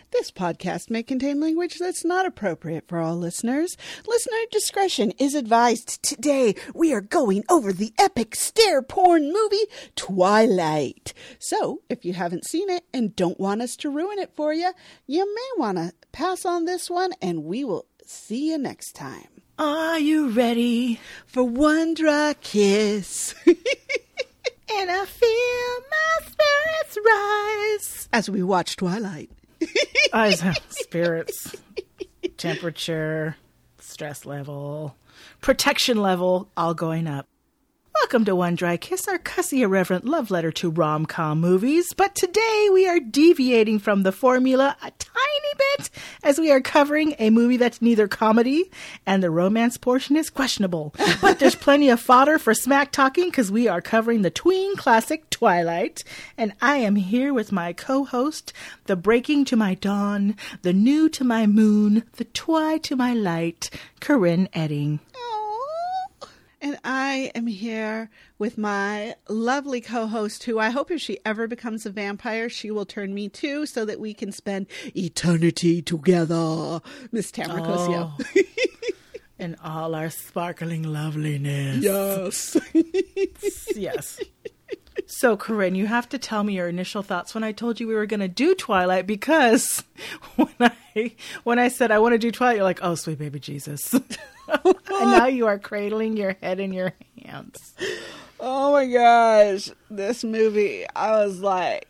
This podcast may contain language that's not appropriate for all listeners. Listener discretion is advised. Today, we are going over the epic stare porn movie, Twilight. So, if you haven't seen it and don't want us to ruin it for you, you may want to pass on this one, and we will see you next time. Are you ready for one dry kiss? And I feel my spirits rise as we watch Twilight. Spirits, temperature, stress level, protection level, all going up. Welcome to One Dry Kiss, our cussy, irreverent love letter to rom-com movies. But today we are deviating from the formula a tiny bit as we are covering a movie that's neither comedy and the romance portion is questionable. But there's plenty of fodder for smack talking because we are covering the tween classic Twilight. And I am here with my co-host, the breaking to my dawn, the new to my moon, the twi to my light, Corinne Edding. And I am here with my lovely co-host who I hope if she ever becomes a vampire, she will turn me too so that we can spend eternity together. Miss Tamara Cosio. In all our sparkling loveliness. Yes. Yes. So, Corinne, you have to tell me your initial thoughts when I told you we were going to do Twilight, because when I said I want to do Twilight, you're like, oh, sweet baby Jesus. And now you are cradling your head in your hands. Oh my gosh. This movie, I was like,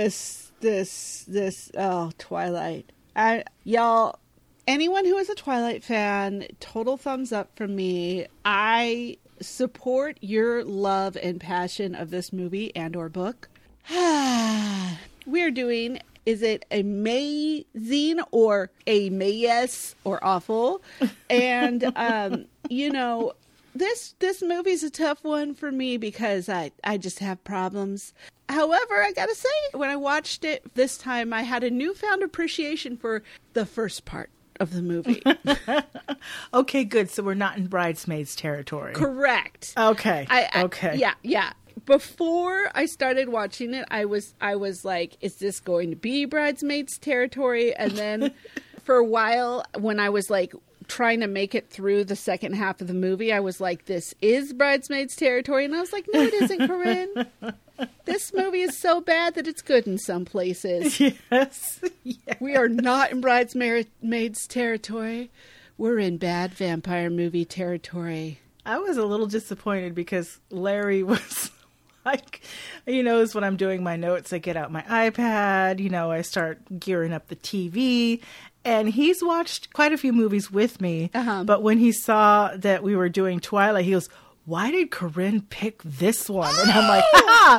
Twilight. Y'all, anyone who is a Twilight fan, total thumbs up from me. I support your love and passion of this movie and or book. We're doing, is it amazing or amaze or awful? And, you know, this movie's a tough one for me because I just have problems. However, I gotta say, when I watched it this time, I had a newfound appreciation for the first part of the movie. Okay, good. So we're not in Bridesmaids territory. Correct. Okay. Okay. Yeah. Before I started watching it, I was like, is this going to be Bridesmaids territory? And then for a while, when I was like trying to make it through the second half of the movie, I was like, this is Bridesmaids territory. And I was like, no, it isn't, Corinne. This movie is so bad that it's good in some places. Yes. We are not in Bridesmaids territory. We're in bad vampire movie territory. I was a little disappointed because Larry was like, you know, when I'm doing my notes, I get out my iPad, you know, I start gearing up the TV. And he's watched quite a few movies with me. Uh-huh. But when he saw that we were doing Twilight, he goes, why did Corinne pick this one? And I'm like,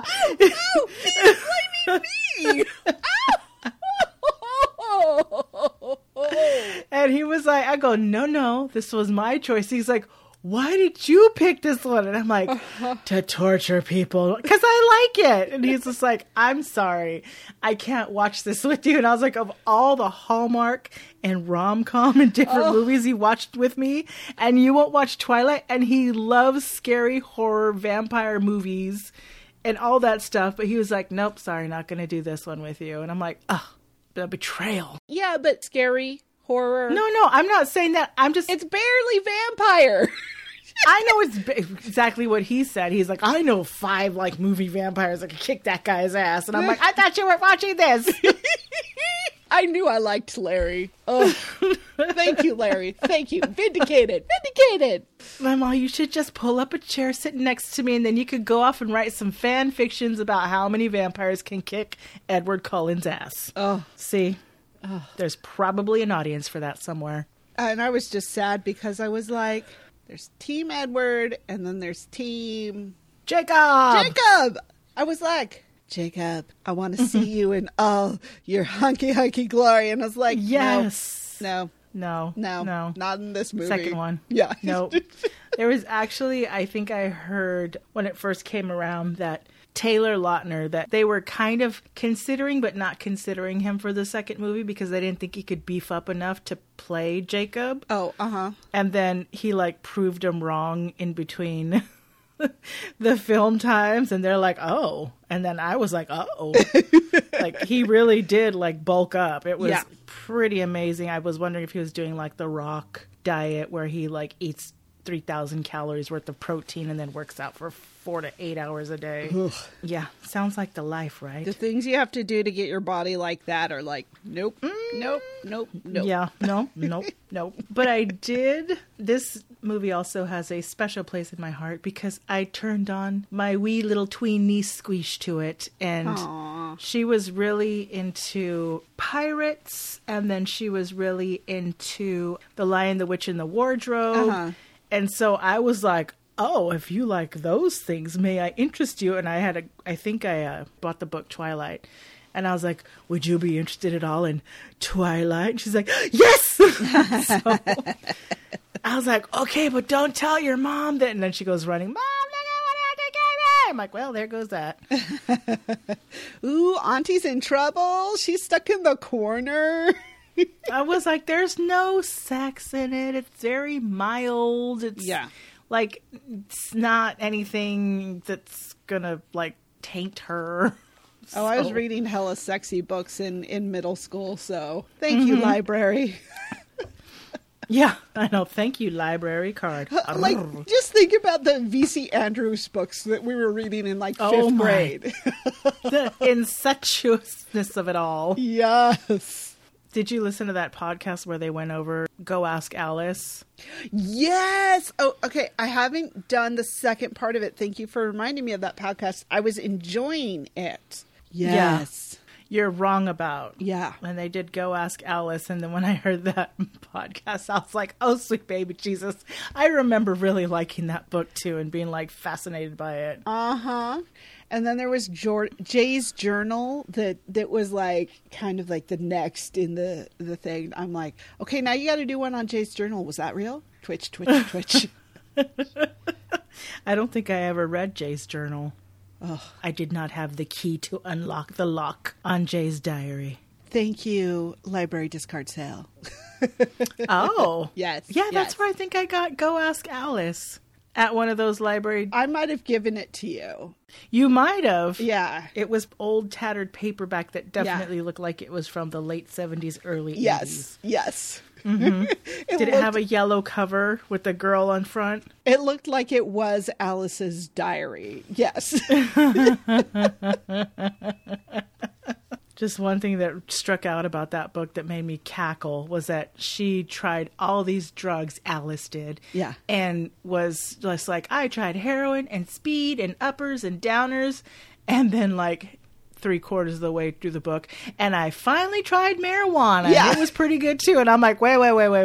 blaming me. And he was like, I go, no, this was my choice. He's like, why did you pick this one? And I'm like, to torture people because I like it. And he's just like, I'm sorry, I can't watch this with you. And I was like, of all the Hallmark and rom-com and different movies he watched with me, and you won't watch Twilight? And he loves scary horror vampire movies and all that stuff. But he was like, nope, sorry, not going to do this one with you. And I'm like, the betrayal. Yeah, but scary horror. No, I'm not saying that. It's barely vampire. I know it's exactly what he said. He's like, I know 5 like movie vampires that could kick that guy's ass. And I'm like, I thought you were watching this. I knew I liked Larry. Oh, thank you, Larry. Thank you. Vindicated. Mama, you should just pull up a chair, sit next to me, and then you could go off and write some fan fictions about how many vampires can kick Edward Cullen's ass. Oh, see? Oh. There's probably an audience for that somewhere. And I was just sad because I was like, there's Team Edward and then there's Team Jacob. I was like, Jacob, I want to see you in all your hunky glory. And I was like, yes. No. Not in this movie. Second one. Yeah. No. There was actually, I think I heard when it first came around that Taylor Lautner, that they were kind of considering but not considering him for the second movie because they didn't think he could beef up enough to play Jacob. Oh, uh-huh. And then he like proved him wrong in between the film times, and they're like, oh. And then I was like, oh. Like, he really did, like, bulk up. It was pretty amazing. I was wondering if he was doing, like, the Rock diet where he, like, eats 3,000 calories worth of protein and then works out for 4 to 8 hours a day. Ugh. Yeah, sounds like the life, right? The things you have to do to get your body like that are like, nope, nope, nope, nope. Yeah, nope. But I did. This movie also has a special place in my heart because I turned on my wee little tween niece Squeesh to it, and Aww. she was really into pirates, and then she was really into The Lion, the Witch, and the Wardrobe. Uh-huh. And so I was like, oh, if you like those things, may I interest you? And I think I bought the book Twilight. And I was like, would you be interested at all in Twilight? And she's like, yes! So I was like, okay, but don't tell your mom that. And then she goes running, Mom, I'm like, well, there goes that. Ooh, Auntie's in trouble. She's stuck in the corner. I was like, there's no sex in it. It's very mild. It's like, it's not anything that's gonna like taint her. Oh, I was reading hella sexy books in middle school, so thank you, library. Yeah, I know. Thank you, library card. Like, just think about the V.C. Andrews books that we were reading in like fifth grade. The incestuousness of it all. Yes. Did you listen to that podcast where they went over Go Ask Alice? Yes. Oh, okay. I haven't done the second part of it. Thank you for reminding me of that podcast. I was enjoying it. Yes. Yeah. You're wrong about. Yeah. And they did Go Ask Alice. And then when I heard that podcast, I was like, oh, sweet baby Jesus. I remember really liking that book too and being like fascinated by it. Uh-huh. And then there was Jay's journal that was like kind of like the next in the thing. I'm like, okay, now you got to do one on Jay's journal. Was that real? Twitch. I don't think I ever read Jay's journal. Ugh. I did not have the key to unlock the lock on Jay's diary. Thank you, library discard sale. Oh. Yes. Yeah, that's where I think I got Go Ask Alice. At one of those library... I might have given it to you. You might have. Yeah. It was old tattered paperback that definitely looked like it was from the late 70s, early 80s. Yes. Mm-hmm. Did it have a yellow cover with the girl on front? It looked like it was Alice's diary. Yes. Just one thing that struck out about that book that made me cackle was that she tried all these drugs, Alice did. Yeah. And was just like, I tried heroin and speed and uppers and downers. And then like 3/4 of the way through the book, and I finally tried marijuana. Yeah. And it was pretty good too. And I'm like, wait.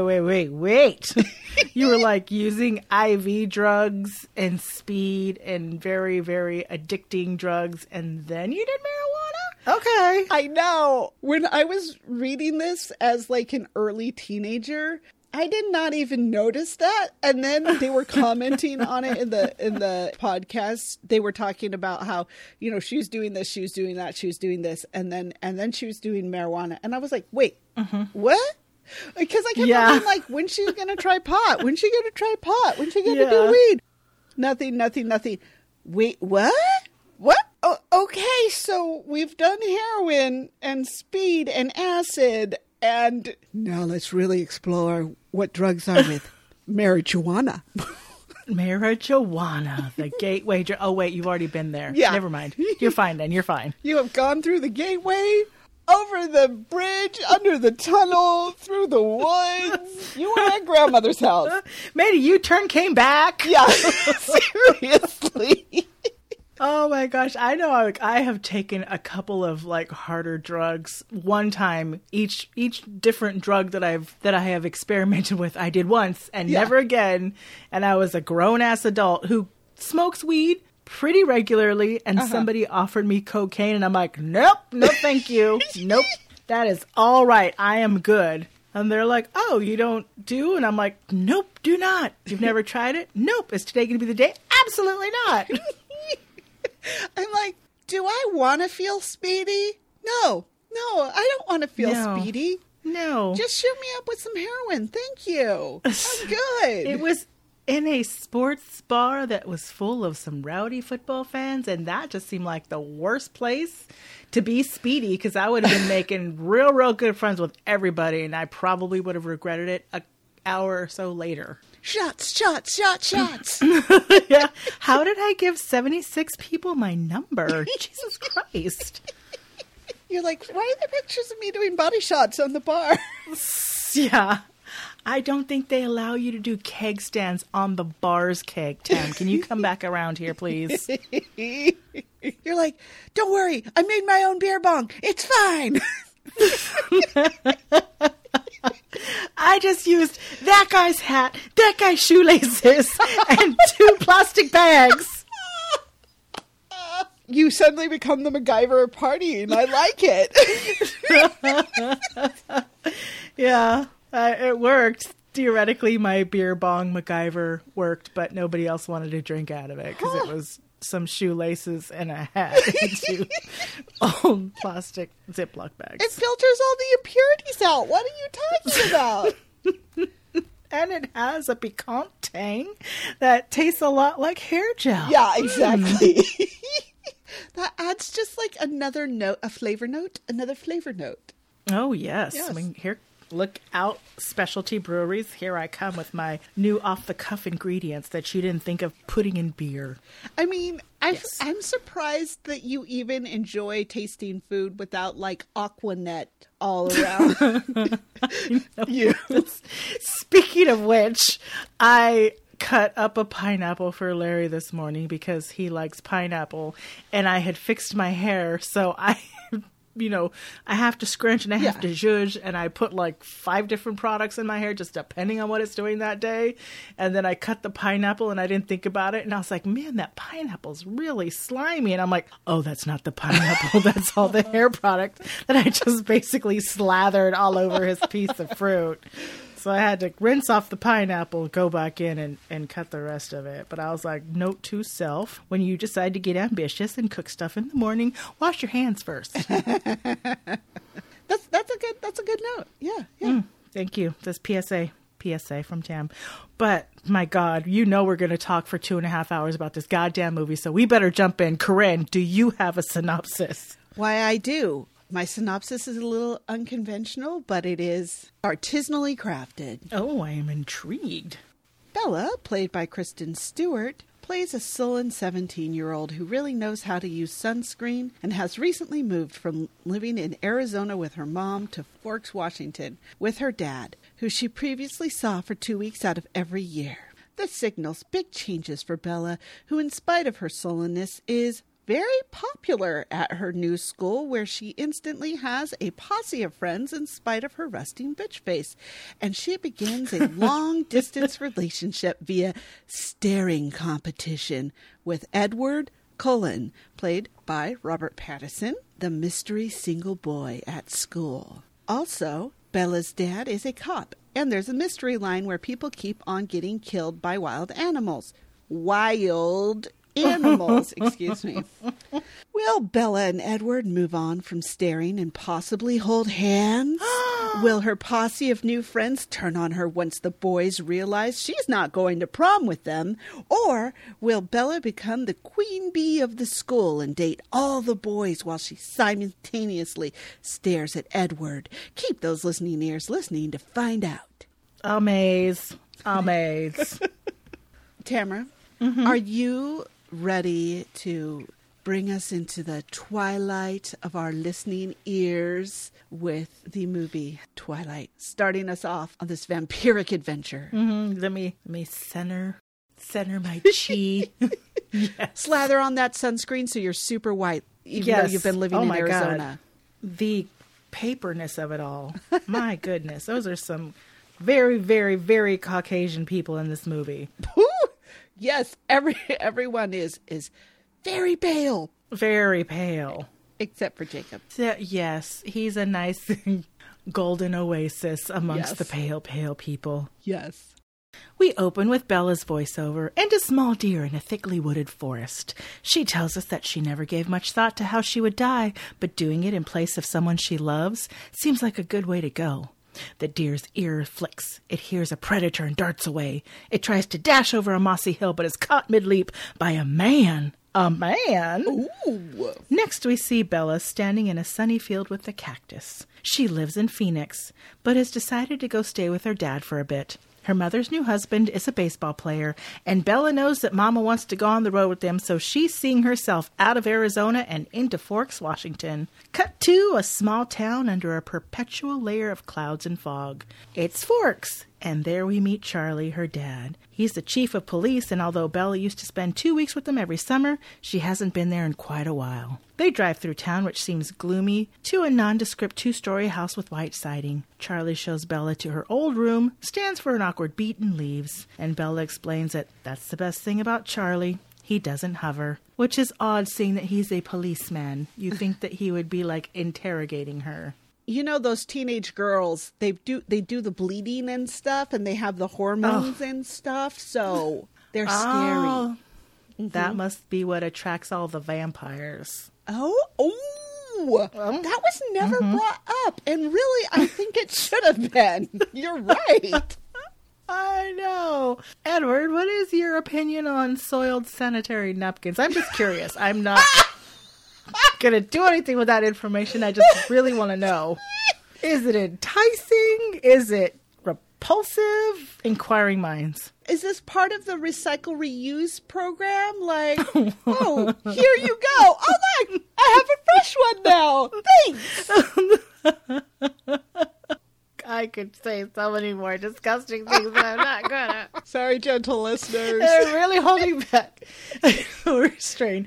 You were like using IV drugs and speed and very, very addicting drugs. And then you did marijuana? Okay. I know. When I was reading this as like an early teenager, I did not even notice that. And then they were commenting on it in the podcast. They were talking about how, you know, she was doing this, she was doing that, she was doing this, and then she was doing marijuana. And I was like, wait, what? Because I kept thinking, like, when's she gonna try pot? When's she gonna try pot? When's she gonna do weed? Nothing. Wait, what? What? Oh, okay, so we've done heroin and speed and acid, and now let's really explore what drugs are with marijuana. Marijuana, the gateway. Oh, wait, you've already been there. Yeah. Never mind. You're fine then. You're fine. You have gone through the gateway, over the bridge, under the tunnel, through the woods. You were at grandmother's house. Made a U-turn, came back. Yeah, seriously. Oh my gosh. I know I have taken a couple of like harder drugs. One time, each different drug that I have experimented with, I did once and never again. And I was a grown ass adult who smokes weed pretty regularly, and somebody offered me cocaine and I'm like, nope, no thank you. Nope. That is all right. I am good. And they're like, oh, you don't do? And I'm like, nope, do not. You've never tried it? Nope. Is today going to be the day? Absolutely not. I'm like, do I want to feel speedy? No, I don't want to feel speedy. No. Just shoot me up with some heroin. Thank you. I'm good. in a sports bar that was full of some rowdy football fans, and that just seemed like the worst place to be Speedy, because I would have been making real good friends with everybody, and I probably would have regretted it an hour or so later. Shots. Yeah. How did I give 76 people my number? Jesus Christ. You're like, why are there pictures of me doing body shots on the bar? Yeah. I don't think they allow you to do keg stands on the bar's keg, Tam. Can you come back around here, please? You're like, don't worry, I made my own beer bong. It's fine. I just used that guy's hat, that guy's shoelaces, and 2 plastic bags. You suddenly become the MacGyver of partying. I like it. Yeah, it worked. Theoretically, my beer bong MacGyver worked, but nobody else wanted to drink out of it because it was some shoelaces and a hat and 2 old plastic Ziploc bags. It filters all the impurities out. What are you talking about? And it has a piquant tang that tastes a lot like hair gel. Yeah, exactly. That adds just like another note, another flavor note. Oh, yes. I mean, here, look out, specialty breweries. Here I come with my new off-the-cuff ingredients that you didn't think of putting in beer. I mean, I'm surprised that you even enjoy tasting food without like Aquanet all around you. Speaking of which, I cut up a pineapple for Larry this morning because he likes pineapple, and I had fixed my hair, so I have to scrunch and I have to zhuzh, and I put like 5 different products in my hair just depending on what it's doing that day. And then I cut the pineapple and I didn't think about it, and I was like, man, that pineapple's really slimy. And I'm like, oh, that's not the pineapple. That's all the hair product that I just basically slathered all over his piece of fruit. So I had to rinse off the pineapple, go back in and cut the rest of it. But I was like, note to self, when you decide to get ambitious and cook stuff in the morning, wash your hands first. That's a good note. Yeah. Thank you. This PSA from Tam. But my God, we're going to talk for 2.5 hours about this goddamn movie, so we better jump in. Corinne, do you have a synopsis? Why, I do. My synopsis is a little unconventional, but it is artisanally crafted. Oh, I am intrigued. Bella, played by Kristen Stewart, plays a sullen 17-year-old who really knows how to use sunscreen and has recently moved from living in Arizona with her mom to Forks, Washington, with her dad, who she previously saw for 2 weeks out of every year. This signals big changes for Bella, who, in spite of her sullenness, is very popular at her new school, where she instantly has a posse of friends in spite of her resting bitch face. And she begins a long-distance relationship via staring competition with Edward Cullen, played by Robert Pattinson, the mystery single boy at school. Also, Bella's dad is a cop, and there's a mystery line where people keep on getting killed by wild animals. Wild animals, excuse me. Will Bella and Edward move on from staring and possibly hold hands? Will her posse of new friends turn on her once the boys realize she's not going to prom with them? Or will Bella become the queen bee of the school and date all the boys while she simultaneously stares at Edward? Keep those listening ears listening to find out. Amaze. Tamara, are you ready to bring us into the twilight of our listening ears with the movie Twilight, starting us off on this vampiric adventure? Let me center my chi. Yes. Slather on that sunscreen so you're super white, even though you've been living in Arizona. God. The paperness of it all. My goodness. Those are some very, very, very Caucasian people in this movie. Yes, everyone is very pale. Very pale. Except for Jacob. Yes, he's a nice golden oasis amongst the pale people. Yes. We open with Bella's voiceover and a small deer in a thickly wooded forest. She tells us that she never gave much thought to how she would die, but doing it in place of someone she loves seems like a good way to go. The deer's ear flicks. It hears a predator and darts away. It tries to dash over a mossy hill, but is caught mid-leap by a man. A man? Ooh. Next, we see Bella standing in a sunny field with the cactus. She lives in Phoenix, but has decided to go stay with her dad for a bit. Her mother's new husband is a baseball player, and Bella knows that Mama wants to go on the road with them, so she's seeing herself out of Arizona and into Forks, Washington. Cut to a small town under a perpetual layer of clouds and fog. It's Forks, and there we meet Charlie, her dad. He's the chief of police, and although Bella used to spend 2 weeks with them every summer, she hasn't been there in quite a while. They drive through town, which seems gloomy, to a nondescript 2-story house with white siding. Charlie shows Bella to her old room, stands for an awkward beat, and leaves. And Bella explains that that's the best thing about Charlie. He doesn't hover. Which is odd, seeing that he's a policeman. You think that he would be, like, interrogating her. You know, those teenage girls, they do the bleeding and stuff, and they have the hormones and stuff, so they're scary. Oh, that must be what attracts all the vampires. Oh, that was never brought up, and really, I think it should have been. You're right. I know. Edward, what is your opinion on soiled sanitary napkins? I'm just curious. I'm not gonna do anything with that information. I just really want to know. Is it enticing? Is it repulsive? Inquiring minds. Is this part of the recycle reuse program? Like, oh, here you go. Oh, look, I have a fresh one now. Thanks. I could say so many more disgusting things, but I'm not gonna. Sorry, gentle listeners. They're really holding back. Restrain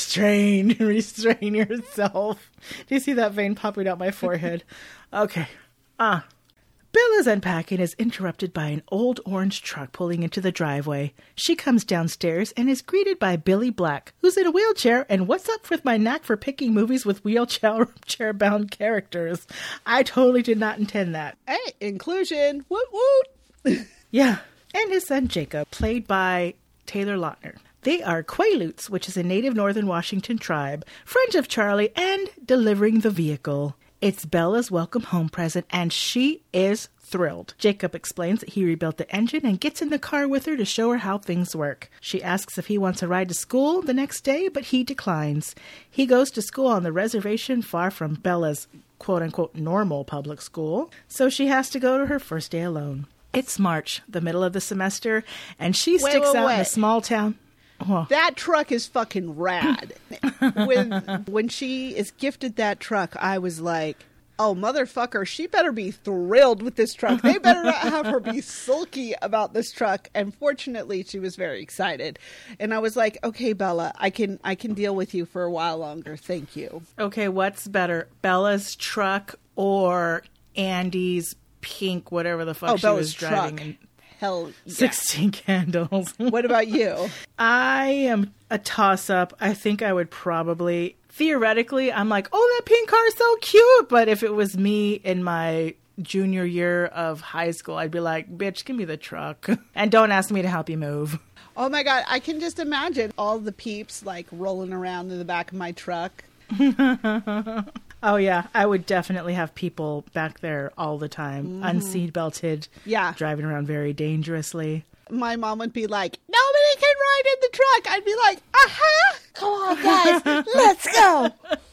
yourself. Do you see that vein popping out my forehead? Okay. Bella's unpacking is interrupted by an old orange truck pulling into the driveway. She comes downstairs and is greeted by Billy Black, who's in a wheelchair, and what's up with my knack for picking movies with wheelchair-bound characters? I totally did not intend that. Hey, inclusion. Woot woot. Yeah. And his son Jacob, played by Taylor Lautner. They are Quaaludes, which is a native northern Washington tribe, friends of Charlie, and delivering the vehicle. It's Bella's welcome home present, and she is thrilled. Jacob explains that he rebuilt the engine and gets in the car with her to show her how things work. She asks if he wants a ride to school the next day, but he declines. He goes to school on the reservation far from Bella's quote-unquote normal public school, so she has to go to her first day alone. It's March, the middle of the semester, and she sticks out in a small town. Oh. That truck is fucking rad. When she is gifted that truck, I was like, oh, motherfucker, she better be thrilled with this truck. They better not have her be sulky about this truck. And fortunately, she was very excited. And I was like, okay, Bella, I can deal with you for a while longer. Thank you. Okay, what's better, Bella's truck or Andy's pink, whatever the fuck she Bella's was driving? Truck. Hell yeah. 16 candles. What about you? I am a toss-up. I think I would probably, theoretically, I'm like, oh, that pink car is so cute. But if it was me in my junior year of high school, I'd be like, bitch, give me the truck. And don't ask me to help you move. Oh my God, I can just imagine all the peeps like rolling around in the back of my truck. Oh, yeah. I would definitely have people back there all the time, unseatbelted, driving around very dangerously. My mom would be like, nobody can ride in the truck. I'd be like, aha! Come on, guys. Let's go.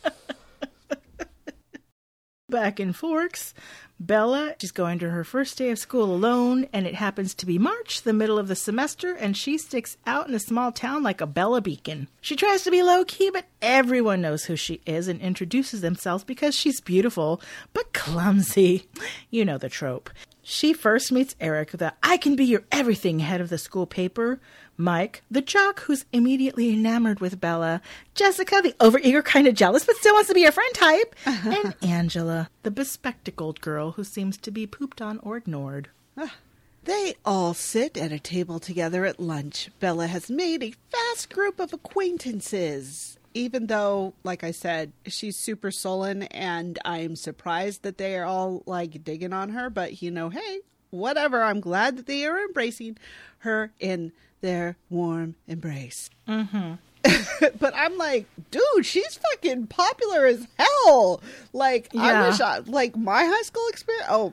Back in Forks, Bella, she's going to her first day of school alone, and it happens to be March, the middle of the semester, and she sticks out in a small town like a Bella beacon. She tries to be low-key, but everyone knows who she is and introduces themselves because she's beautiful, but clumsy. You know the trope. She first meets Eric, the I can be your everything head of the school paper, Mike, the jock who's immediately enamored with Bella, Jessica, the overeager kind of jealous but still wants to be a friend type, and Angela, the bespectacled girl who seems to be pooped on or ignored. They all sit at a table together at lunch. Bella has made a fast group of acquaintances. Even though, like I said, she's super sullen, and I'm surprised that they are all, like, digging on her. But, you know, hey, whatever. I'm glad that they are embracing her in their warm embrace. But I'm like, dude, she's fucking popular as hell. Like, I wish like my high school experience. Oh,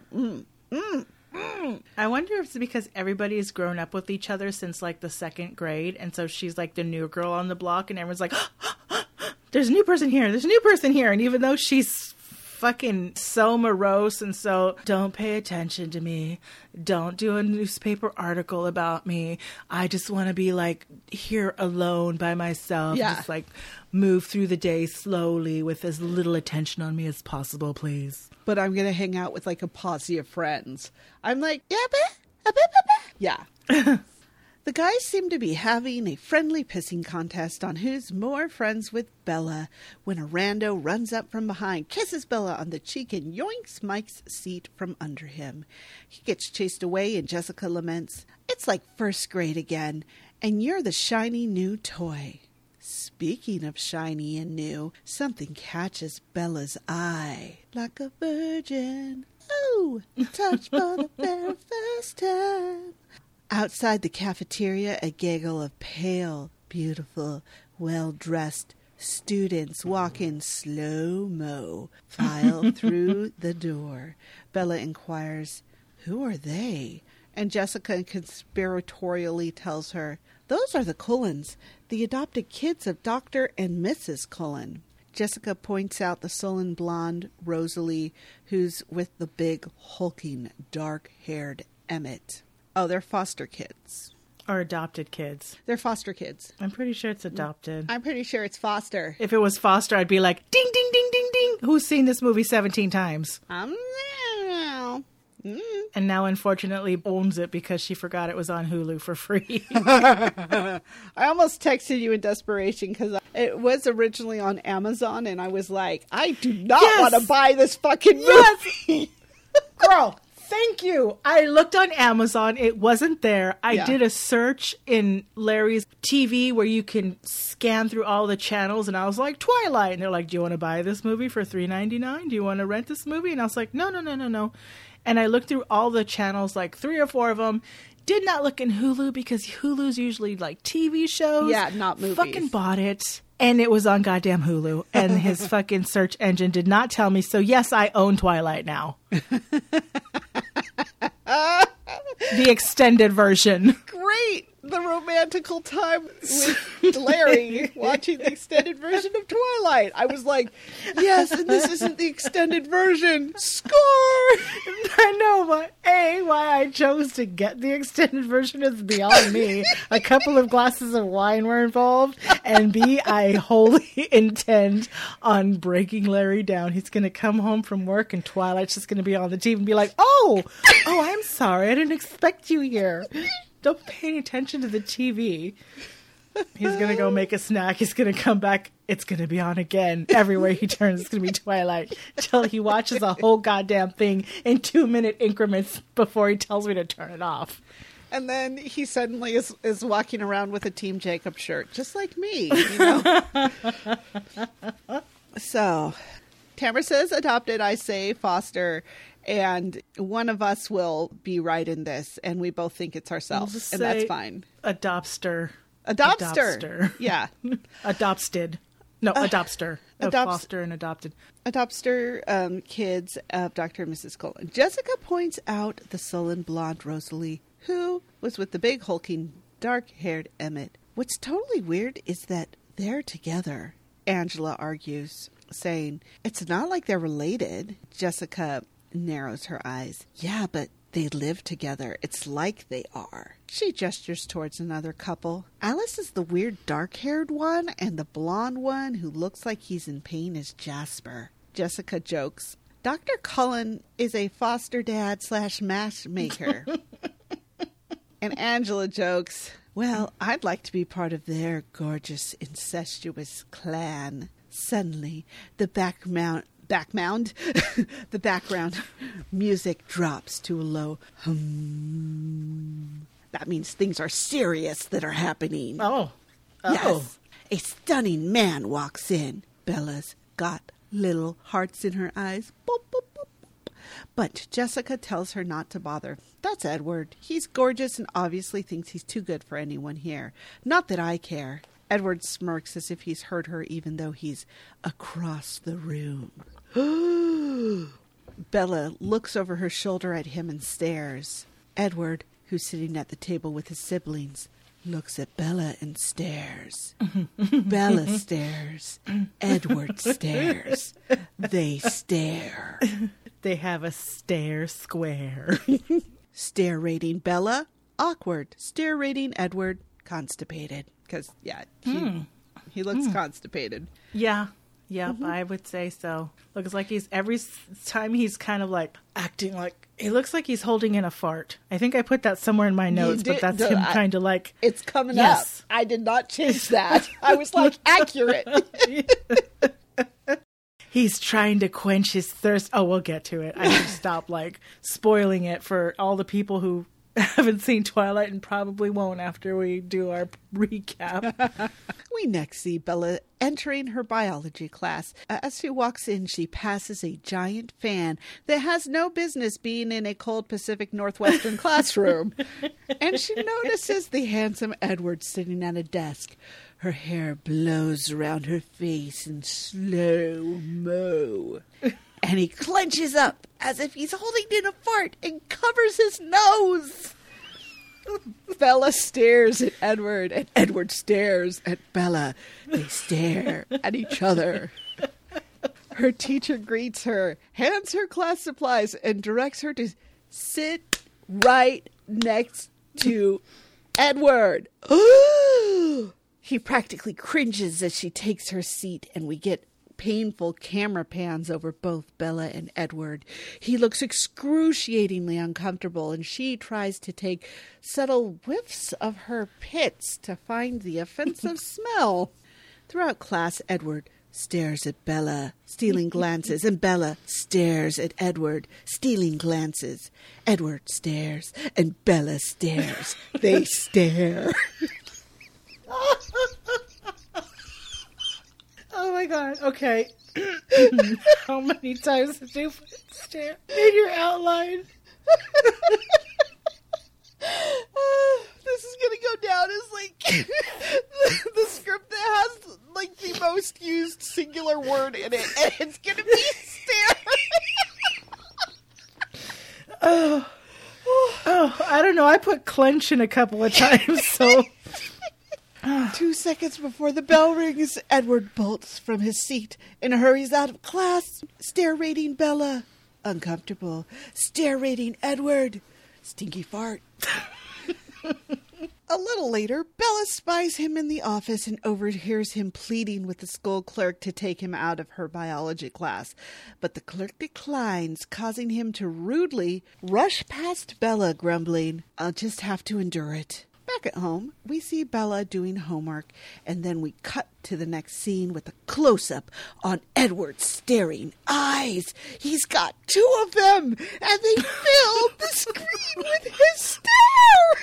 I wonder if it's because everybody's grown up with each other since like the second grade, and so she's like the new girl on the block, and everyone's like, there's a new person here, there's a new person here. And even though she's fucking so morose and so, don't pay attention to me, don't do a newspaper article about me, I just want to be like here alone by myself, just like move through the day slowly with as little attention on me as possible, please. But I'm gonna hang out with like a posse of friends. I'm like, yeah. The guys seem to be having a friendly pissing contest on who's more friends with Bella when a rando runs up from behind, kisses Bella on the cheek, and yoinks Mike's seat from under him. He gets chased away, and Jessica laments, "It's like first grade again, and you're the shiny new toy." Speaking of shiny and new, something catches Bella's eye. Like a virgin, ooh, touched for the very first time. Outside the cafeteria, a gaggle of pale, beautiful, well-dressed students walk in slow-mo, file through the door. Bella inquires, "Who are they?" And Jessica conspiratorially tells her, "Those are the Cullens, the adopted kids of Dr. and Mrs. Cullen." Jessica points out the sullen blonde Rosalie, who's with the big, hulking, dark-haired Emmett. Oh, they're foster kids. Or adopted kids. They're foster kids. I'm pretty sure it's adopted. I'm pretty sure it's foster. If it was foster, I'd be like, ding, ding, ding, ding, ding. Who's seen this movie 17 times? And now, unfortunately, owns it because she forgot it was on Hulu for free. I almost texted you in desperation because it was originally on Amazon, and I was like, I do not want to buy this fucking movie. Girl, thank you. I looked on Amazon. It wasn't there. I did a search in Larry's TV where you can scan through all the channels, and I was like, Twilight. And they're like, do you want to buy this movie for $3.99? Do you want to rent this movie? And I was like, no. And I looked through all the channels, like 3 or 4 of them. Did not look in Hulu because Hulu's usually like TV shows. Yeah, not movies. Fucking bought it. And it was on goddamn Hulu. And his fucking search engine did not tell me. So yes, I own Twilight now. The extended version. Great. The romantical time with Larry watching the extended version of Twilight. I was like, yes, and this isn't the extended version. Score! I know, but A, why I chose to get the extended version is beyond me. A couple of glasses of wine were involved. And B, I wholly intend on breaking Larry down. He's going to come home from work and Twilight's just going to be on the TV and be like, oh, I'm sorry. I didn't expect you here. Don't pay any attention to the TV. He's going to go make a snack. He's going to come back. It's going to be on again. Everywhere he turns, it's going to be Twilight. Till he watches a whole goddamn thing in 2-minute increments before he tells me to turn it off. And then he suddenly is walking around with a Team Jacob shirt, just like me, you know? So, Tamara says adopted, I say foster. And one of us will be right in this, and we both think it's ourselves, and that's fine. Adopster. Adopster. Yeah. Adopted. No, adopster. Foster and adopted. Adopster kids of Dr. and Mrs. Cullen. Jessica points out the sullen blonde Rosalie, who was with the big hulking dark-haired Emmett. What's totally weird is that they're together, Angela argues, saying, it's not like they're related. Jessica narrows her eyes. Yeah, but they live together. It's like they are. She gestures towards another couple. Alice is the weird dark-haired one, and the blonde one who looks like he's in pain is Jasper. Jessica jokes, Dr. Cullen is a foster dad / matchmaker. And Angela jokes, well, I'd like to be part of their gorgeous, incestuous clan. Suddenly, the background music drops to a low hum. That means things are serious that are happening. Oh. Yes. A stunning man walks in. Bella's got little hearts in her eyes. Boop, boop, boop, boop. But Jessica tells her not to bother. That's Edward. He's gorgeous and obviously thinks he's too good for anyone here. Not that I care. Edward smirks as if he's heard her even though he's across the room. Bella looks over her shoulder at him and stares. Edward, who's sitting at the table with his siblings, looks at Bella and stares. Bella stares. Edward stares. They stare. They have a stare square. Stare rating Bella, awkward. Stare rating Edward, constipated. Because, yeah, he looks constipated. Yeah. Yeah, I would say so. Looks like every time he's kind of like acting like, it looks like he's holding in a fart. I think I put that somewhere in my notes, but that's him kind of like. It's coming up. I did not change that. I was like, accurate. He's trying to quench his thirst. Oh, we'll get to it. I should stop like spoiling it for all the people who haven't seen Twilight and probably won't after we do our recap. We next see Bella entering her biology class. As she walks in, she passes a giant fan that has no business being in a cold Pacific Northwestern classroom. And she notices the handsome Edward sitting at a desk. Her hair blows around her face in slow-mo. And he clenches up as if he's holding in a fart and covers his nose. Bella stares at Edward, and Edward stares at Bella. They stare at each other. Her teacher greets her, hands her class supplies, and directs her to sit right next to Edward. He practically cringes as she takes her seat, and we get painful camera pans over both Bella and Edward. He looks excruciatingly uncomfortable, and she tries to take subtle whiffs of her pits to find the offensive smell. Throughout class, Edward stares at Bella, stealing glances, and Bella stares at Edward, stealing glances. Edward stares, and Bella stares. They stare. Oh my god, okay. How many times did you stare in your outline? This is gonna go down as like the script that has like the most used singular word in it, and it's gonna be stare. I don't know, I put clench in a couple of times, so... 2 seconds before the bell rings, Edward bolts from his seat and hurries out of class. Stare rating Bella. Uncomfortable. Stare rating Edward. Stinky fart. A little later, Bella spies him in the office and overhears him pleading with the school clerk to take him out of her biology class. But the clerk declines, causing him to rudely rush past Bella, grumbling, "I'll just have to endure it." Back at home, we see Bella doing homework, and then we cut to the next scene with a close-up on Edward's staring eyes. He's got 2 of them, and they fill the screen with his stare.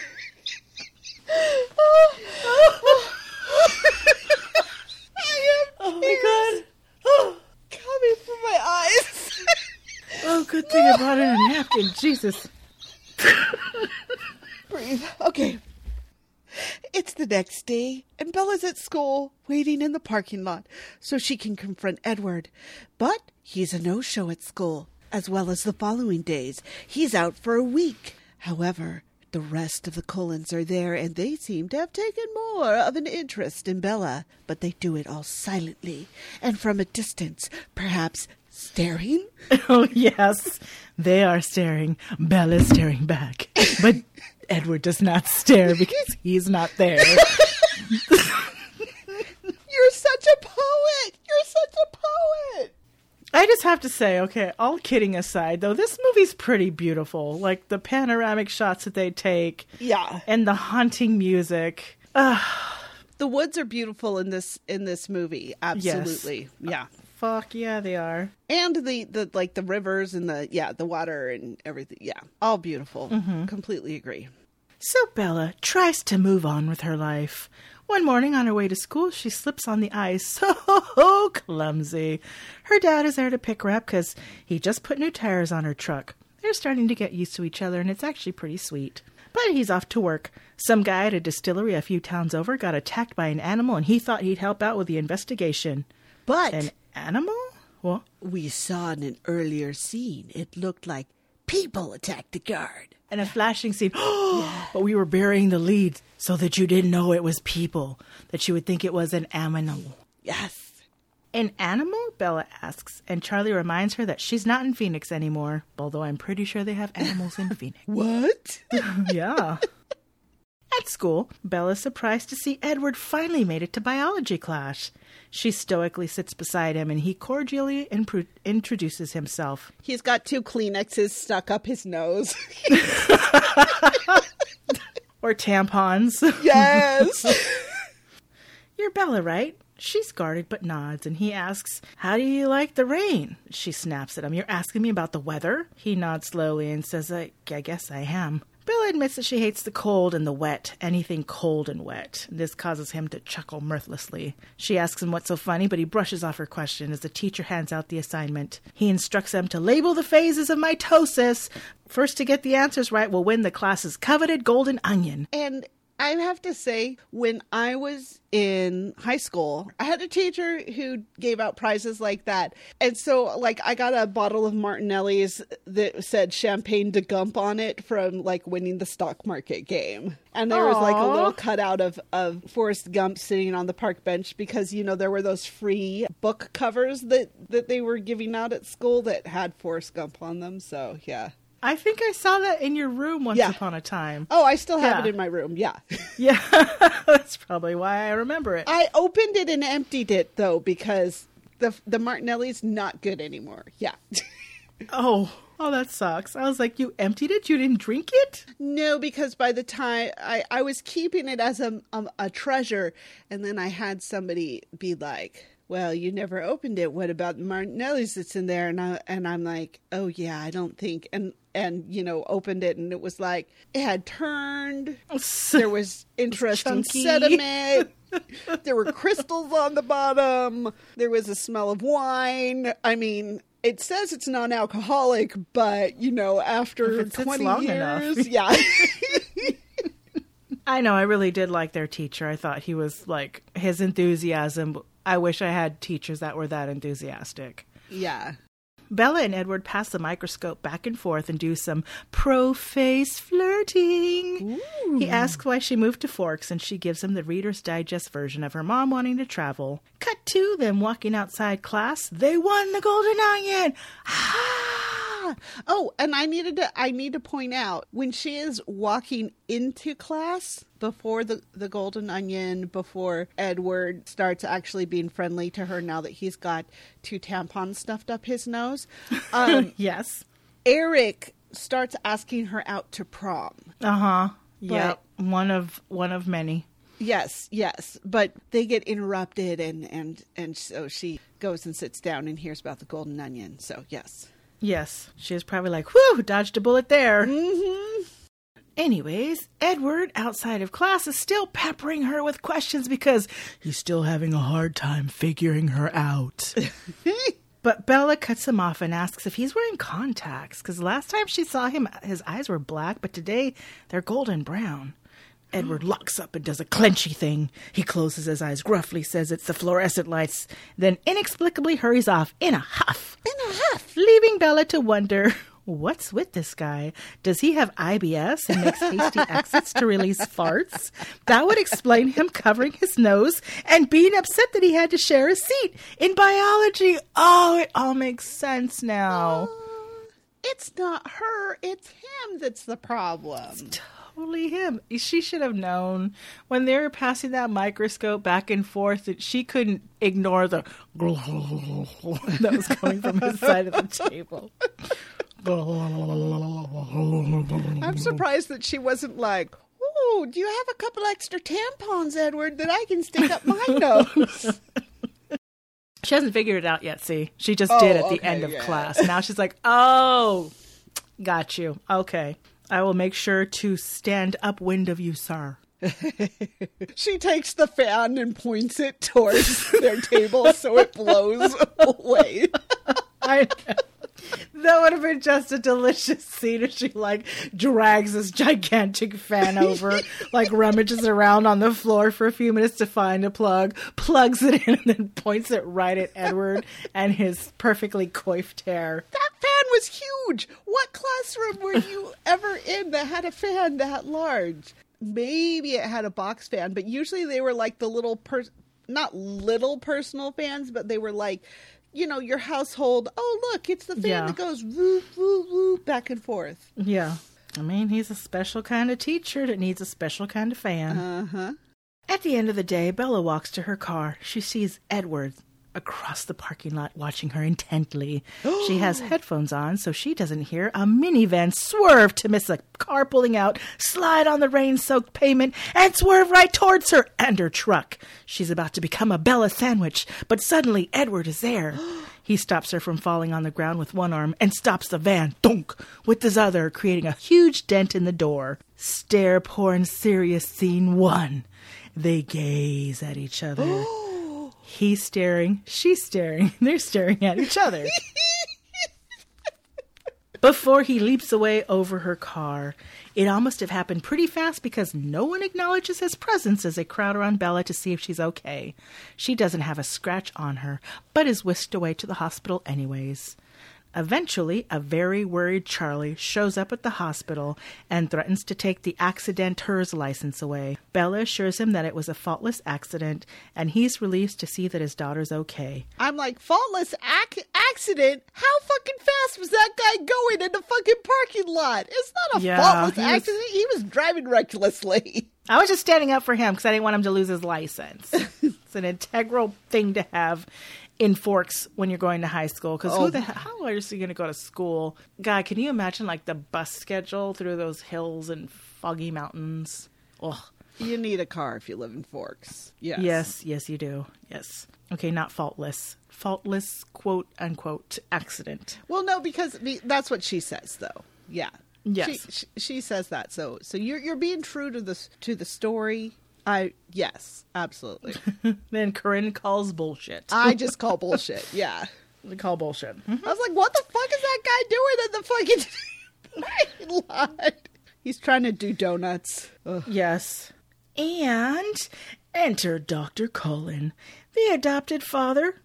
Oh my god. Coming from my eyes. Oh, good thing I brought in a napkin. Jesus. Breathe. Okay. It's the next day, and Bella's at school, waiting in the parking lot so she can confront Edward. But he's a no-show at school, as well as the following days. He's out for a week. However, the rest of the Cullens are there, and they seem to have taken more of an interest in Bella. But they do it all silently, and from a distance, perhaps staring? Oh, yes. They are staring. Bella's staring back. But Edward does not stare because he's not there. You're such a poet! You're such a poet! I just have to say, okay, all kidding aside, though, this movie's pretty beautiful. Like, the panoramic shots that they take. Yeah. And the haunting music. The woods are beautiful in this movie. Absolutely. Yes. Yeah. Fuck yeah, they are. And the rivers and the water and everything. Yeah. All beautiful. Mm-hmm. Completely agree. So Bella tries to move on with her life. One morning on her way to school, she slips on the ice. So clumsy. Her dad is there to pick her up because he just put new tires on her truck. They're starting to get used to each other, and it's actually pretty sweet. But he's off to work. Some guy at a distillery a few towns over got attacked by an animal, and he thought he'd help out with the investigation. But An animal? What? we saw in an earlier scene, it looked like people attacked the guard. And a flashing scene. But we were burying the lead so that you didn't know it was people, that you would think it was an animal. Yes. An animal? Bella asks, and Charlie reminds her that she's not in Phoenix anymore, although I'm pretty sure they have animals in Phoenix. What? Yeah. At school, Bella's surprised to see Edward finally made it to biology class. She stoically sits beside him, and he cordially introduces himself. He's got 2 Kleenexes stuck up his nose. Or tampons. Yes. You're Bella, right? She's guarded but nods, and he asks, how do you like the rain? She snaps at him. You're asking me about the weather? He nods slowly and says, I guess I am. Bella admits that she hates the cold and the wet, anything cold and wet. This causes him to chuckle mirthlessly. She asks him what's so funny, but he brushes off her question as the teacher hands out the assignment. He instructs them to label the phases of mitosis. First to get the answers right will win the class's coveted golden onion. And I have to say, when I was in high school, I had a teacher who gave out prizes like that. And so, like, I got a bottle of Martinelli's that said Champagne de Gump on it from, like, winning the stock market game. And there was, like, a little cutout of Forrest Gump sitting on the park bench because, you know, there were those free book covers that they were giving out at school that had Forrest Gump on them. So, yeah. I think I saw that in your room once upon a time. Oh, I still have it in my room. Yeah. Yeah, that's probably why I remember it. I opened it and emptied it, though, because the Martinelli's not good anymore. Yeah. Oh, that sucks. I was like, you emptied it? You didn't drink it? No, because by the time I was keeping it as a treasure, and then I had somebody be like, well, you never opened it. What about the Martinelli's that's in there? And I'm like, oh, yeah, I don't think. And you know, opened it, and it was like, it had turned. There was interesting sediment. There were crystals on the bottom. There was a smell of wine. I mean, it says it's non-alcoholic, but, you know, after 20 years, yeah. I know, I really did like their teacher. I thought he was, like, his enthusiasm. I wish I had teachers that were that enthusiastic. Yeah. Bella and Edward pass the microscope back and forth and do some pro-face flirting. Ooh. He asks why she moved to Forks, and she gives him the Reader's Digest version of her mom wanting to travel. Cut to them walking outside class. They won the Golden Onion! Oh, and I need to point out, when she is walking into class before the Golden Onion, before Edward starts actually being friendly to her now that he's got 2 tampons stuffed up his nose. Yes. Eric starts asking her out to prom. Uh-huh. Yeah. One of many. Yes. But they get interrupted and so she goes and sits down and hears about the Golden Onion. So, yes. Yes, she was probably like, whew, dodged a bullet there. Mm-hmm. Anyways, Edward, outside of class, is still peppering her with questions because he's still having a hard time figuring her out. But Bella cuts him off and asks if he's wearing contacts, because last time she saw him, his eyes were black, but today they're golden brown. Edward locks up and does a clenchy thing. He closes his eyes gruffly, says it's the fluorescent lights, then inexplicably hurries off in a huff. Leaving Bella to wonder, what's with this guy? Does he have IBS and makes hasty exits to release farts? That would explain him covering his nose and being upset that he had to share a seat in biology. Oh, it all makes sense now. It's not her, it's him that's the problem. Totally him. She should have known when they were passing that microscope back and forth that she couldn't ignore the that was coming from his side of the table. I'm surprised that she wasn't like, oh, do you have a couple extra tampons, Edward, that I can stick up my nose? She hasn't figured it out yet, see? She just did at the end of class. Now she's like, oh, got you. Okay. I will make sure to stand upwind of you, sir. She takes the fan and points it towards their table so it blows away. I know. That would have been just a delicious scene if she, like, drags this gigantic fan over, like, rummages around on the floor for a few minutes to find a plug, plugs it in, and then points it right at Edward and his perfectly coiffed hair. That fan was huge. What classroom were you ever in that had a fan that large? Maybe it had a box fan, but usually they were like the little, not little personal fans, but they were like, you know, your household, oh, look, it's the fan that goes whoop, whoop, whoop, back and forth. Yeah. I mean, he's a special kind of teacher that needs a special kind of fan. Uh-huh. At the end of the day, Bella walks to her car. She sees Edward across the parking lot watching her intently. She has headphones on, so she doesn't hear a minivan swerve to miss a car pulling out, slide on the rain-soaked pavement, and swerve right towards her and her truck. She's about to become a Bella sandwich, but suddenly Edward is there. He stops her from falling on the ground with one arm and stops the van, thunk, with his other, creating a huge dent in the door. Stare porn serious scene 1. They gaze at each other. He's staring, she's staring, they're staring at each other. Before he leaps away over her car, it all must have happened pretty fast because no one acknowledges his presence as they crowd around Bella to see if she's okay. She doesn't have a scratch on her, but is whisked away to the hospital anyways. Eventually, a very worried Charlie shows up at the hospital and threatens to take the accidenter's license away. Bella assures him that it was a faultless accident, and he's released to see that his daughter's okay. I'm like, faultless accident? How fucking fast was that guy going in the fucking parking lot? It's not a faultless accident. He was driving recklessly. I was just standing up for him because I didn't want him to lose his license. It's an integral thing to have in Forks when you're going to high school, because how else are you going to go to school? God, can you imagine like the bus schedule through those hills and foggy mountains? Ugh. You need a car if you live in Forks. Yes, you do. Yes. Okay, not faultless. Faultless, quote unquote, accident. Well, no, because that's what she says, though. Yeah. Yes. She says that. So you're being true to the story. Yes, absolutely. Then Corinne calls bullshit. I just call bullshit. Yeah. We call bullshit. Mm-hmm. I was like, what the fuck is that guy doing in the fucking parking lot? He's trying to do donuts. Ugh. Yes. And enter Dr. Cullen, the adopter father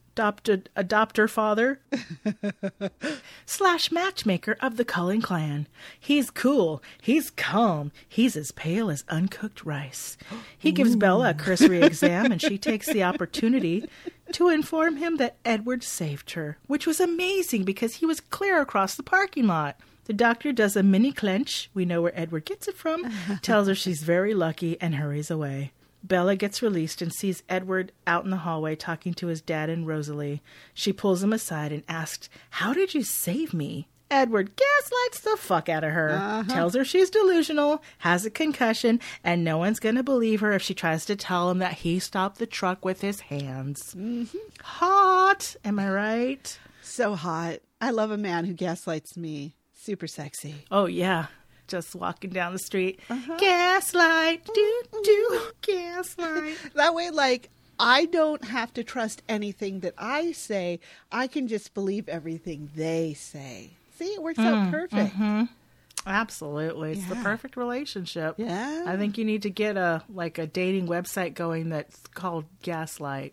/ matchmaker of the Cullen clan. He's cool. He's calm. He's as pale as uncooked rice. He gives Bella a cursory exam, and she takes the opportunity to inform him that Edward saved her, which was amazing because he was clear across the parking lot. The doctor does a mini clench. We know where Edward gets it from. Tells her she's very lucky and hurries away. Bella gets released and sees Edward out in the hallway talking to his dad and Rosalie. She pulls him aside and asks, "How did you save me?" Edward gaslights the fuck out of her, tells her she's delusional, has a concussion, and no one's going to believe her if she tries to tell him that he stopped the truck with his hands. Mm-hmm. Hot, am I right? So hot. I love a man who gaslights me. Super sexy. Oh, yeah. Just walking down the street. Gaslight, do, gaslight. That way, like, I don't have to trust anything that I say. I can just believe everything they say. See, it works out perfect. Mm-hmm. Absolutely. It's the perfect relationship. Yeah. I think you need to get a dating website going that's called Gaslight.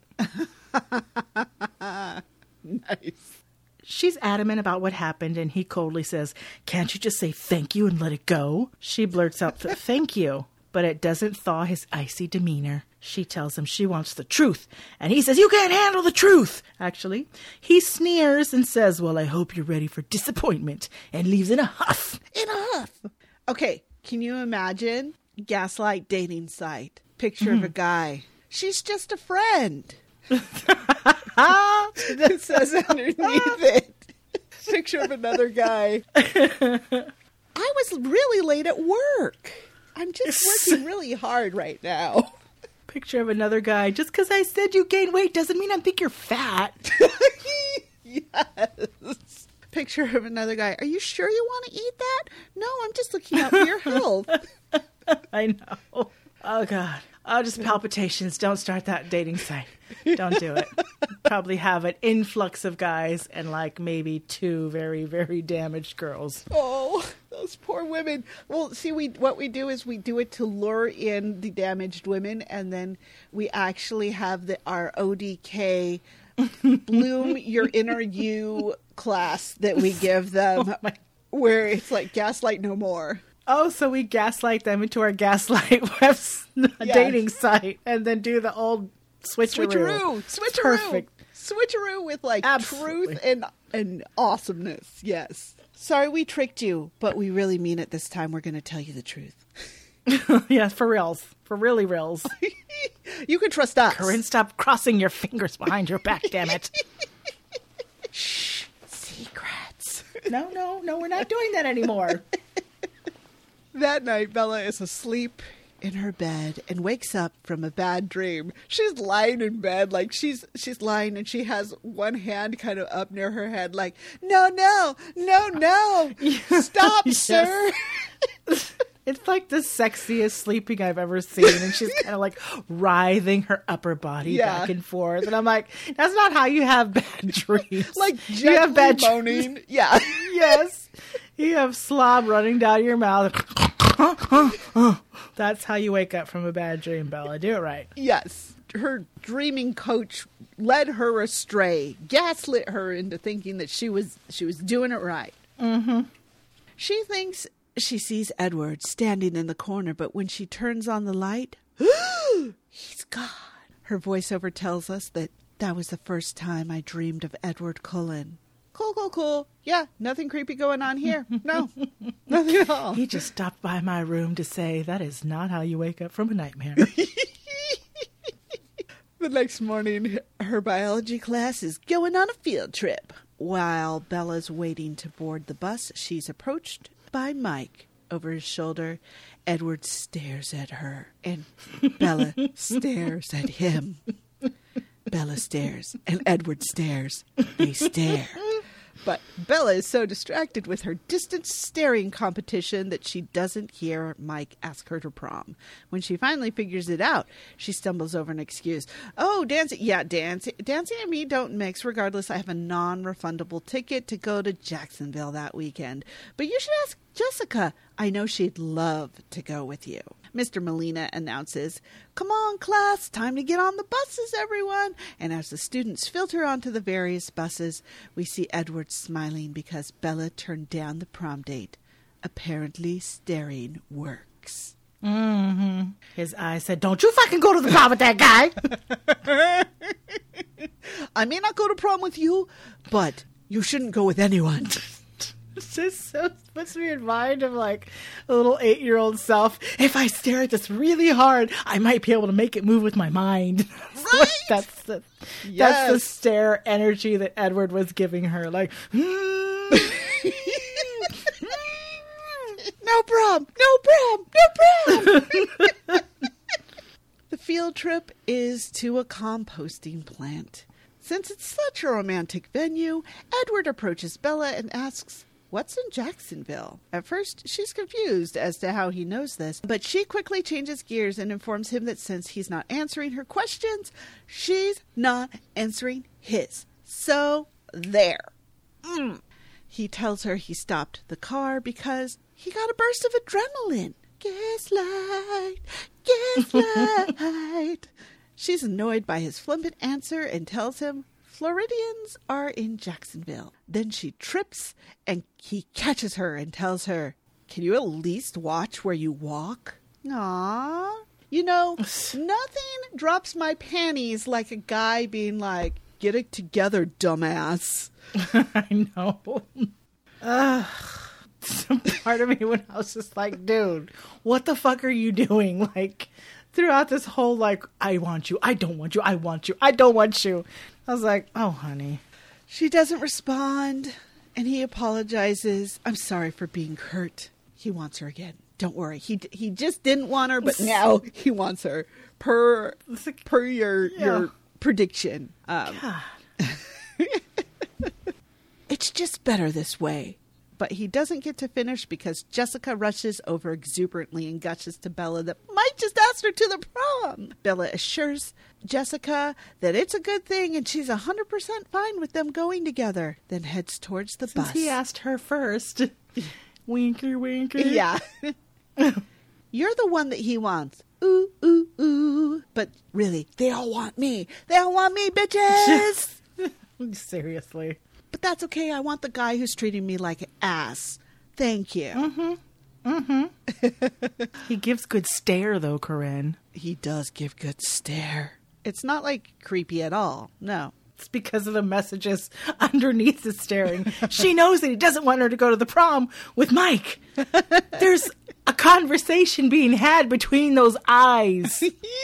Nice. She's adamant about what happened, and he coldly says, "Can't you just say thank you and let it go?" She blurts out, "Thank you," but it doesn't thaw his icy demeanor. She tells him she wants the truth, and he says, "You can't handle the truth." Actually, he sneers and says, "Well, I hope you're ready for disappointment," and leaves in a huff. Okay, can you imagine? Gaslight dating site. Picture of a guy. She's just a friend. It says underneath it. Picture of another guy. I was really late at work. I'm just working really hard right now. Picture of another guy. Just because I said you gained weight doesn't mean I think you're fat. Yes. Picture of another guy. Are you sure you want to eat that? No, I'm just looking out for your health. I know. Oh, God. Oh, just palpitations. Don't start that dating site. Don't do it. Probably have an influx of guys and like maybe 2 very, very damaged girls. Oh, those poor women. Well, see, what we do is we do it to lure in the damaged women, and then we actually have our ODK Bloom Your Inner You class that we give them, where it's like gaslight no more. Oh, so we gaslight them into our gaslight dating site and then do the old switcheroo. Perfect. Switcheroo with like truth and awesomeness. Yes. Sorry we tricked you, but we really mean it this time. We're going to tell you the truth. Yeah, for reals. For really reals. You can trust us. Corinne, stop crossing your fingers behind your back, damn it. Shh. Secrets. No, we're not doing that anymore. That night, Bella is asleep in her bed and wakes up from a bad dream. She's lying in bed, like she's lying, and she has one hand kind of up near her head, like, no, stop, sir. It's like the sexiest sleeping I've ever seen, and she's kind of like writhing her upper body back and forth, and I'm like, that's not how you have bad dreams. Like you have bad moaning. Yeah. Yes. You have slob running down your mouth. That's how you wake up from a bad dream, Bella. Do it right. Yes. Her dreaming coach led her astray, gaslit her into thinking that she was doing it right. Mm-hmm. She thinks she sees Edward standing in the corner, but when she turns on the light, he's gone. Her voiceover tells us that was the first time I dreamed of Edward Cullen. Cool. Yeah, nothing creepy going on here. No, nothing at all. He just stopped by my room to say that is not how you wake up from a nightmare. The next morning, her biology class is going on a field trip. While Bella's waiting to board the bus, she's approached by Mike. Over his shoulder, Edward stares at her, and Bella stares at him. Bella stares, and Edward stares. They stare. But Bella is so distracted with her distant staring competition that she doesn't hear Mike ask her to prom. When she finally figures it out, she stumbles over an excuse. Oh, dancing. Yeah, dancing and me don't mix. Regardless, I have a non-refundable ticket to go to Jacksonville that weekend. But you should ask Jessica. I know she'd love to go with you. Mr. Molina announces, "Come on, class, time to get on the buses, everyone." And as the students filter onto the various buses, we see Edward smiling because Bella turned down the prom date. Apparently, staring works. Mm-hmm. His eyes said, "Don't you fucking go to the prom with that guy." I may not go to prom with you, but you shouldn't go with anyone. It's just so puts me in mind of like a little 8-year-old self. If I stare at this really hard, I might be able to make it move with my mind. Right? That's the stare energy that Edward was giving her. Like, no prom. The field trip is to a composting plant. Since it's such a romantic venue, Edward approaches Bella and asks, "What's in Jacksonville?" At first, she's confused as to how he knows this, but she quickly changes gears and informs him that since he's not answering her questions, she's not answering his. So, there. He tells her he stopped the car because he got a burst of adrenaline. Gaslight. She's annoyed by his flippant answer and tells him Floridians are in Jacksonville. Then she trips and he catches her and tells her, "Can you at least watch where you walk?" Aww. You know, nothing drops my panties like a guy being like, "Get it together, dumbass." I know. Some part of me when I was just like, dude, what the fuck are you doing? Like, throughout this whole, like, I want you, I don't want you, I want you, I don't want you. I was like, oh, honey. She doesn't respond, and he apologizes. "I'm sorry for being hurt." He wants her again. Don't worry. He just didn't want her, but now he wants her. Per your prediction. God. It's just better this way. but he doesn't get to finish because Jessica rushes over exuberantly and gushes to Bella that Mike just asked her to the prom. Bella assures Jessica that it's a good thing and she's 100% fine with them going together, then heads towards the bus. He asked her first. Winker, winker. Yeah. You're the one that he wants. Ooh, ooh, ooh. But really, they all want me. They all want me, bitches. Seriously. But that's okay. I want the guy who's treating me like an ass. Thank you. Mm-hmm. Mm-hmm. He gives good stare, though, Corinne. He does give good stare. It's not, like, creepy at all. No. It's because of the messages underneath the staring. She knows that he doesn't want her to go to the prom with Mike. There's a conversation being had between those eyes.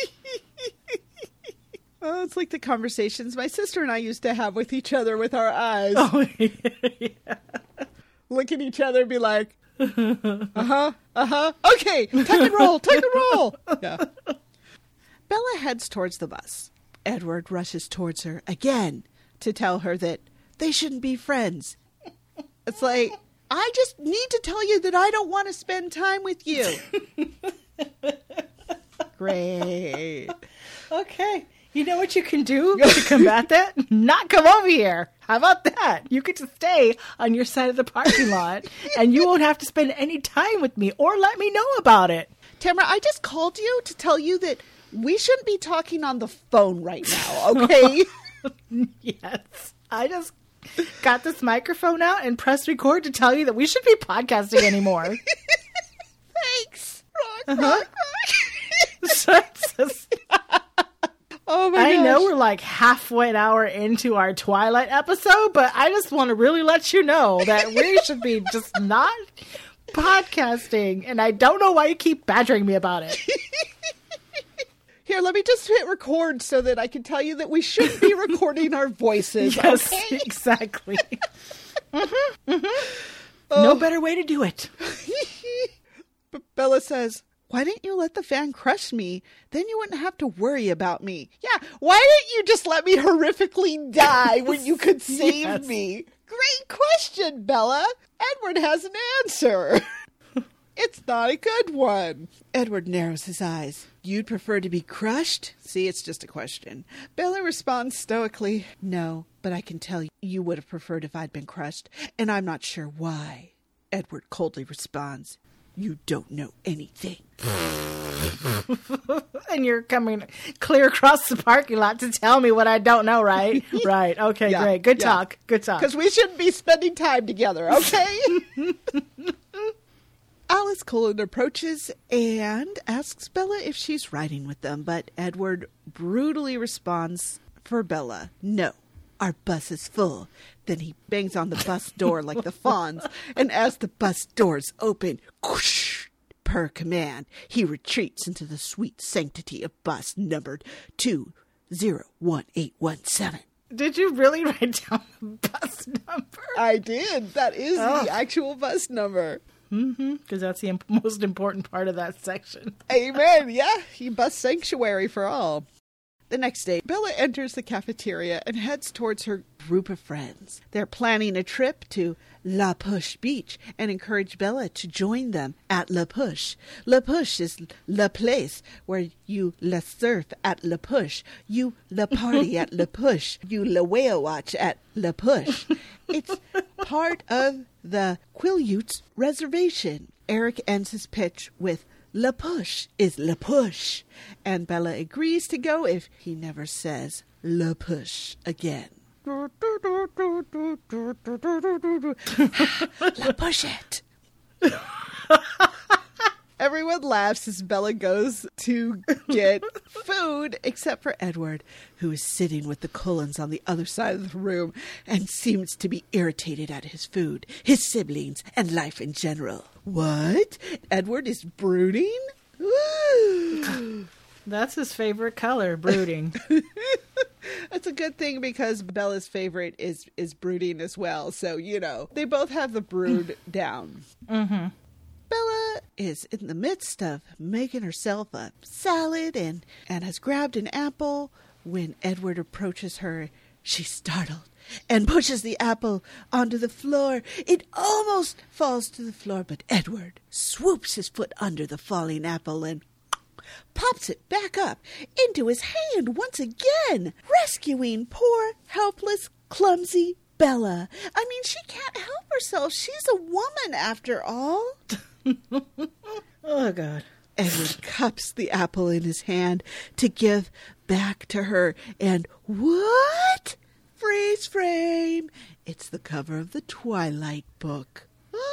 Oh, it's like the conversations my sister and I used to have with each other with our eyes. Oh, yeah. Look at each other and be like, uh-huh, uh-huh. Okay, tuck and roll. Yeah. Bella heads towards the bus. Edward rushes towards her again to tell her that they shouldn't be friends. It's like, I just need to tell you that I don't want to spend time with you. Great. Okay. You know what you can do to combat that? Not come over here. How about that? You get to stay on your side of the parking lot, and you won't have to spend any time with me or let me know about it. Tamara, I just called you to tell you that we shouldn't be talking on the phone right now, okay? Yes. I just got this microphone out and pressed record to tell you that we should be podcasting anymore. Thanks. Rock. Oh my gosh. I know we're like halfway an hour into our Twilight episode, but I just want to really let you know that we should be just not podcasting. And I don't know why you keep badgering me about it. Here, let me just hit record so that I can tell you that we shouldn't be recording our voices. Yes, okay? Exactly. No better way to do it. But Bella says, why didn't you let the fan crush me? Then you wouldn't have to worry about me. Yeah, why didn't you just let me horrifically die when you could save me? Great question, Bella. Edward has an answer. It's not a good one. Edward narrows his eyes. You'd prefer to be crushed? See, it's just a question. Bella responds stoically, no, but I can tell you would have preferred if I'd been crushed, and I'm not sure why. Edward coldly responds, you don't know anything. And you're coming clear across the parking lot to tell me what I don't know, right? Right. Okay, yeah, great. Good talk. Good talk. Because we shouldn't be spending time together, okay? Alice Cullen approaches and asks Bella if she's riding with them, but Edward brutally responds for Bella, no, our bus is full. Then he bangs on the bus door like the fawns, and as the bus doors open, whoosh, per command, he retreats into the sweet sanctity of bus numbered 201817. Did you really write down the bus number? I did. That is the actual bus number. Mm-hmm, because that's the most important part of that section. Amen. Yeah, he bus sanctuary for all. The next day, Bella enters the cafeteria and heads towards her group of friends. They're planning a trip to La Push Beach and encourage Bella to join them at La Push. La Push is la place where you la surf at La Push, you la party at La Push, you la whale watch at La Push. It's part of the Quileutes reservation. Eric ends his pitch with, La Push is La Push, and Bella agrees to go if he never says La Push again. La Push it. Everyone laughs as Bella goes to get food, except for Edward, who is sitting with the Cullens on the other side of the room and seems to be irritated at his food, his siblings, and life in general. What? Edward is brooding? That's his favorite color, brooding. That's a good thing because Bella's favorite is brooding as well. So, you know, they both have the brood down. Mm-hmm. Bella is in the midst of making herself a salad and has grabbed an apple. When Edward approaches her, she's startled and pushes the apple onto the floor. It almost falls to the floor, but Edward swoops his foot under the falling apple and pops it back up into his hand once again, rescuing poor, helpless, clumsy Bella. I mean, she can't help herself. She's a woman after all. Oh, God. Edward cups the apple in his hand to give back to her, and what? Freeze frame! It's the cover of the Twilight book.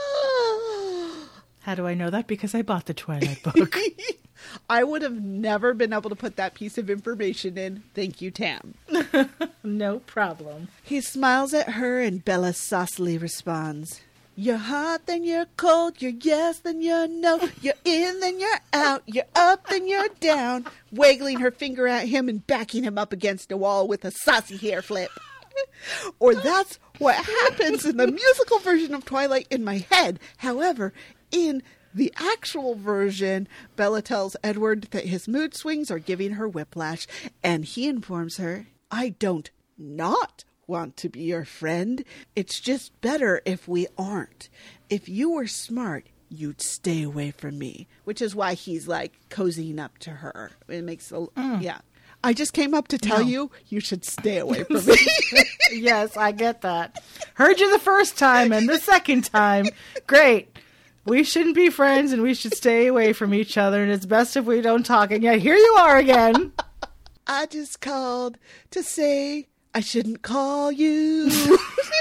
How do I know that? Because I bought the Twilight book. I would have never been able to put that piece of information in. Thank you, Tam. No problem. He smiles at her, and Bella saucily responds, "You're hot, then you're cold. You're yes, then you're no. You're in, then you're out. You're up, then you're down," waggling her finger at him and backing him up against a wall with a saucy hair flip. Or that's what happens in the musical version of Twilight in my head. However, in the actual version, Bella tells Edward that his mood swings are giving her whiplash, and he informs her, "I don't not want to be your friend. It's just better if we aren't. If you were smart, you'd stay away from me," which is why he's like cozying up to her. It makes yeah. I just came up to tell you should stay away from me. Yes, I get that. Heard you the first time and the second time. Great. We shouldn't be friends and we should stay away from each other, and it's best if we don't talk. And yet here you are again. I just called to say I shouldn't call you.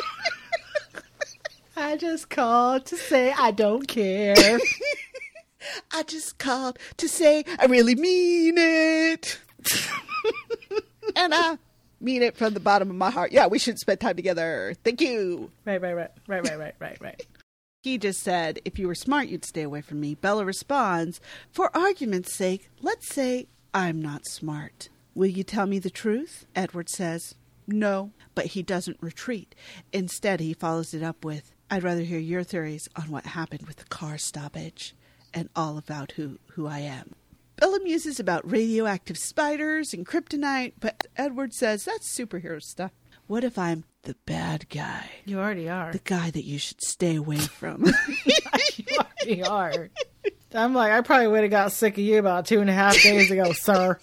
I just called to say I don't care. I just called to say I really mean it. And I mean it from the bottom of my heart. Yeah, we should spend time together. Thank you. Right. He just said, "If you were smart, you'd stay away from me." Bella responds, "For argument's sake, let's say I'm not smart. Will you tell me the truth?" Edward says, "No," but he doesn't retreat. Instead, he follows it up with, "I'd rather hear your theories on what happened with the car stoppage and all about who I am." Bella muses about radioactive spiders and kryptonite, but Edward says that's superhero stuff. What if I'm the bad guy? You already are. The guy that you should stay away from. You already are. I'm like, I probably would have got sick of you about 2.5 days ago, sir.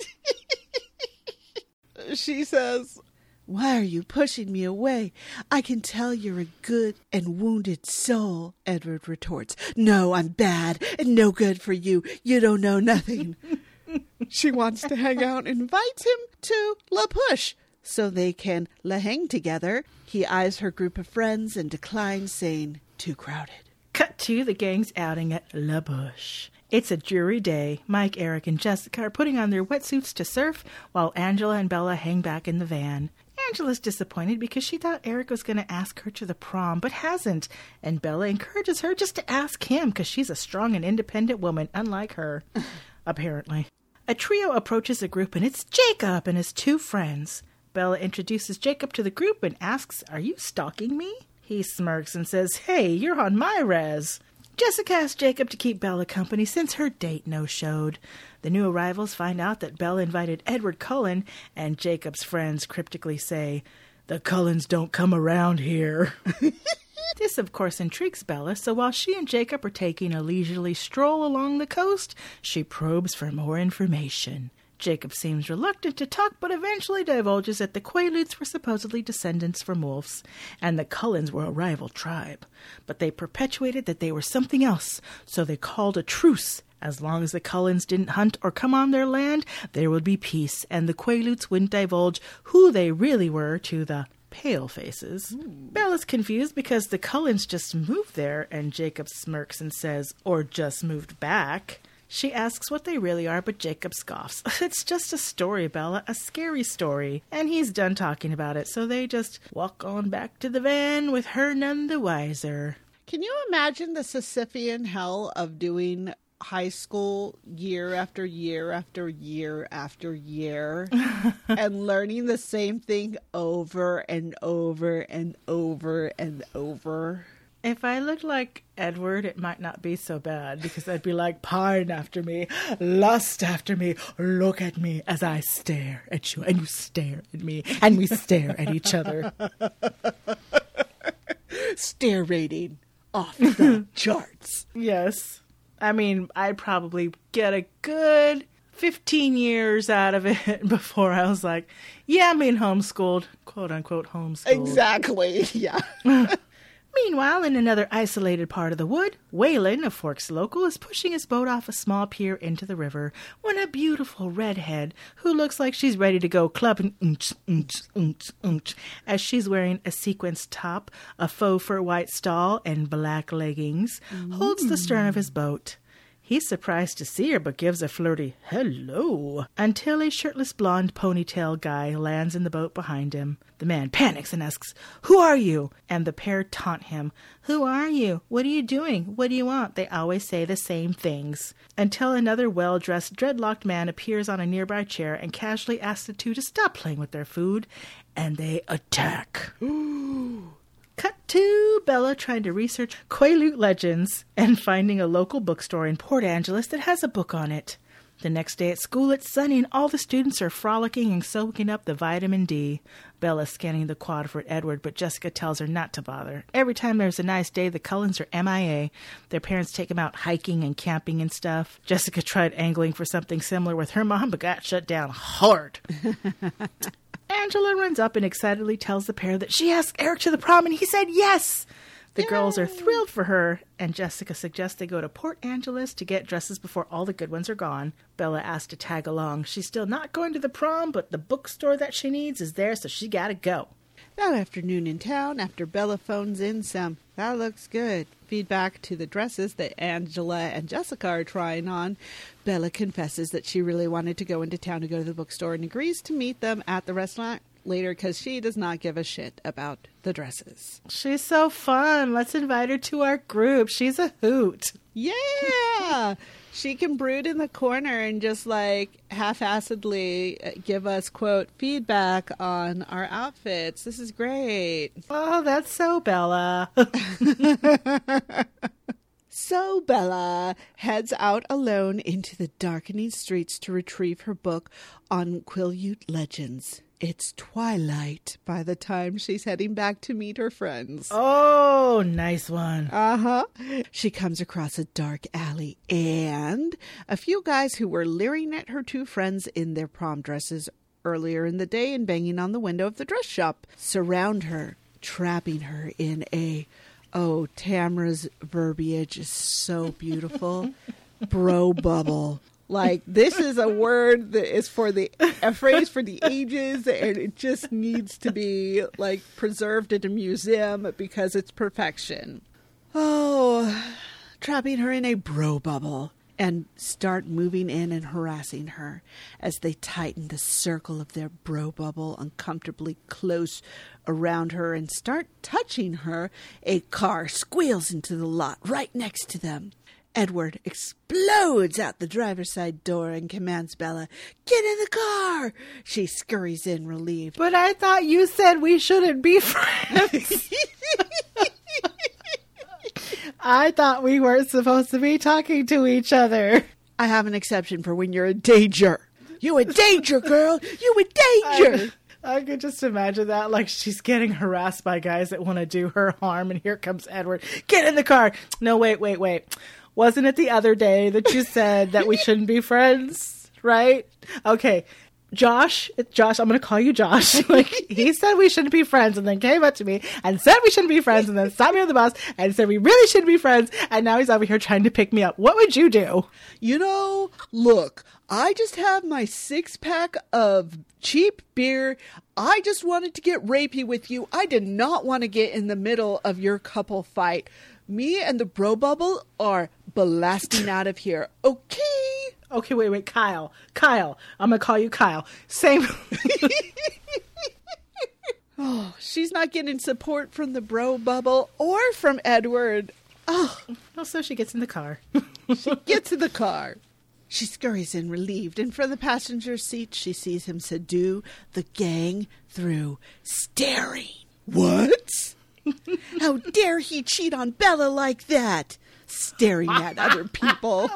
She says, "Why are you pushing me away? I can tell you're a good and wounded soul." Edward retorts, "No, I'm bad and no good for you. You don't know nothing." She wants to hang out and invites him to La Push so they can la hang together. He eyes her group of friends and declines, saying, "Too crowded." Cut to the gang's outing at La Bush. It's a dreary day. Mike, Eric, and Jessica are putting on their wetsuits to surf, while Angela and Bella hang back in the van. Angela's disappointed because she thought Eric was going to ask her to the prom, but hasn't. And Bella encourages her just to ask him because she's a strong and independent woman, unlike her, apparently. A trio approaches the group, and it's Jacob and his 2 friends. Bella introduces Jacob to the group and asks, "Are you stalking me?" He smirks and says, "Hey, you're on my res." Jessica asks Jacob to keep Bella company since her date no-showed. The new arrivals find out that Bella invited Edward Cullen, and Jacob's friends cryptically say, "The Cullens don't come around here." This, of course, intrigues Bella, so while she and Jacob are taking a leisurely stroll along the coast, she probes for more information. Jacob seems reluctant to talk, but eventually divulges that the Quaaludes were supposedly descendants from wolves, and the Cullens were a rival tribe. But they perpetuated that they were something else, so they called a truce. As long as the Cullens didn't hunt or come on their land, there would be peace, and the Quaaludes wouldn't divulge who they really were to the Palefaces. Bella's confused because the Cullens just moved there, and Jacob smirks and says, "Or just moved back." She asks what they really are, but Jacob scoffs. "It's just a story, Bella, a scary story." And he's done talking about it, so they just walk on back to the van with her none the wiser. Can you imagine the Sisyphean hell of doing high school year after year after year after year and learning the same thing over and over and over and over? If I looked like Edward, it might not be so bad because I'd be like, pine after me, lust after me, look at me as I stare at you, and you stare at me, and we stare at each other. Stare rating off the charts. Yes. I mean, I'd probably get a good 15 years out of it before I was like, yeah, I'm being homeschooled, quote unquote homeschooled. Exactly, yeah. Meanwhile, in another isolated part of the wood, Waylon, a Forks local, is pushing his boat off a small pier into the river when a beautiful redhead, who looks like she's ready to go clubbing as she's wearing a sequenced top, a faux fur white stole, and black leggings, holds the stern of his boat. He's surprised to see her, but gives a flirty hello until a shirtless blonde ponytail guy lands in the boat behind him. The man panics and asks, "Who are you?" And the pair taunt him. "Who are you? What are you doing? What do you want?" They always say the same things. Until another well-dressed, dreadlocked man appears on a nearby chair and casually asks the two to stop playing with their food, and they attack. Cut to Bella trying to research Quaalude legends and finding a local bookstore in Port Angeles that has a book on it. The next day at school, it's sunny and all the students are frolicking and soaking up the vitamin D. Bella's scanning the quad for Edward, but Jessica tells her not to bother. Every time there's a nice day, the Cullens are MIA. Their parents take them out hiking and camping and stuff. Jessica tried angling for something similar with her mom, but got shut down hard. Angela runs up and excitedly tells the pair that she asked Eric to the prom and he said yes. The girls are thrilled for her, and Jessica suggests they go to Port Angeles to get dresses before all the good ones are gone. Bella asks to tag along. She's still not going to the prom, but the bookstore that she needs is there, so she gotta go. That afternoon in town, after Bella phones in some, "That looks good," feedback to the dresses that Angela and Jessica are trying on, Bella confesses that she really wanted to go into town to go to the bookstore and agrees to meet them at the restaurant later because she does not give a shit about the dresses. She's so fun. Let's invite her to our group. She's a hoot. Yeah! She can brood in the corner and just like half-assedly give us, quote, feedback on our outfits. This is great. Oh, that's so Bella. So Bella heads out alone into the darkening streets to retrieve her book on Quaalude legends. It's twilight by the time she's heading back to meet her friends. Oh, nice one. Uh-huh. She comes across a dark alley and a few guys who were leering at her two friends in their prom dresses earlier in the day and banging on the window of the dress shop surround her, trapping her in a... Oh, Tamra's verbiage is so beautiful. Bro bubble. Like, this is a word that is a phrase for the ages, and it just needs to be, like, preserved in a museum because it's perfection. Oh, trapping her in a bro bubble and start moving in and harassing her as they tighten the circle of their bro bubble uncomfortably close around her and start touching her. A car squeals into the lot right next to them. Edward explodes out the driver's side door and commands Bella, "Get in the car!" She scurries in, relieved. But I thought you said we shouldn't be friends. I thought we weren't supposed to be talking to each other. I have an exception for when you're a danger. You a danger, girl! You a danger! I could just imagine that, like she's getting harassed by guys that want to do her harm, and here comes Edward. Get in the car! No, wait. Wasn't it the other day that you said that we shouldn't be friends, right? Okay. Josh, I'm going to call you Josh. Like, he said we shouldn't be friends and then came up to me and said we shouldn't be friends and then stopped me on the bus and said we really shouldn't be friends. And now he's over here trying to pick me up. What would you do? You know, look, I just have my 6-pack of cheap beer. I just wanted to get rapey with you. I did not want to get in the middle of your couple fight. Me and the bro bubble are blasting out of here. Okay. Okay, wait, Kyle, I'm gonna call you Kyle. Same. Oh, she's not getting support from the bro bubble or from Edward. Oh, so she gets in the car. She gets in the car. She scurries in, relieved, and from the passenger seat, she sees him subdue the gang through staring. What? How dare he cheat on Bella like that? Staring at other people.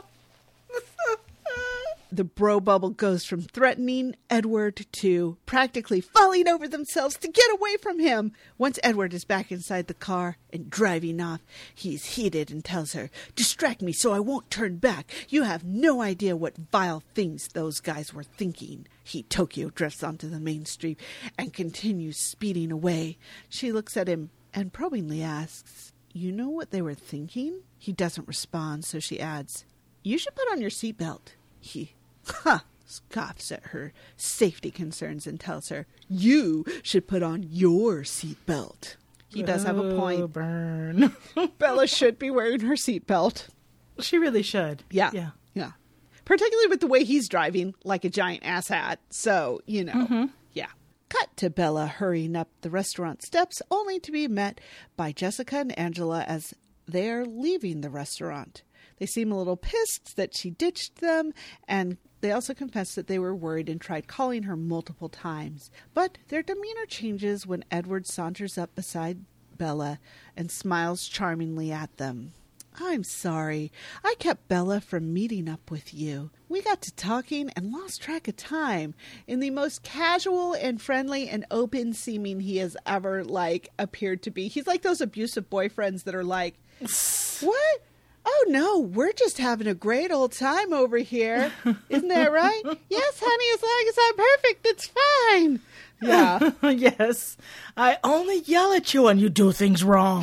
The bro bubble goes from threatening Edward to practically falling over themselves to get away from him. Once Edward is back inside the car and driving off, he's heated and tells her, "Distract me so I won't turn back. You have no idea what vile things those guys were thinking." He Tokyo drifts onto the main street and continues speeding away. She looks at him and probingly asks, "You know what they were thinking?" He doesn't respond, so she adds, "You should put on your seatbelt." He scoffs at her safety concerns and tells her, "You should put on your seatbelt." He does have a point. Burn. Bella should be wearing her seatbelt. She really should. Yeah. Particularly with the way he's driving, like a giant asshat. So, yeah. Cut to Bella hurrying up the restaurant steps, only to be met by Jessica and Angela as they're leaving the restaurant. They seem a little pissed that she ditched them, and they also confess that they were worried and tried calling her multiple times. But their demeanor changes when Edward saunters up beside Bella and smiles charmingly at them. "I'm sorry. I kept Bella from meeting up with you. We got to talking and lost track of time," in the most casual and friendly and open seeming he has ever, appeared to be. He's like those abusive boyfriends that are like, "What? Oh, no, we're just having a great old time over here. Isn't that right? Yes, honey, as long as I'm perfect, it's fine." Yeah. Yes. I only yell at you when you do things wrong.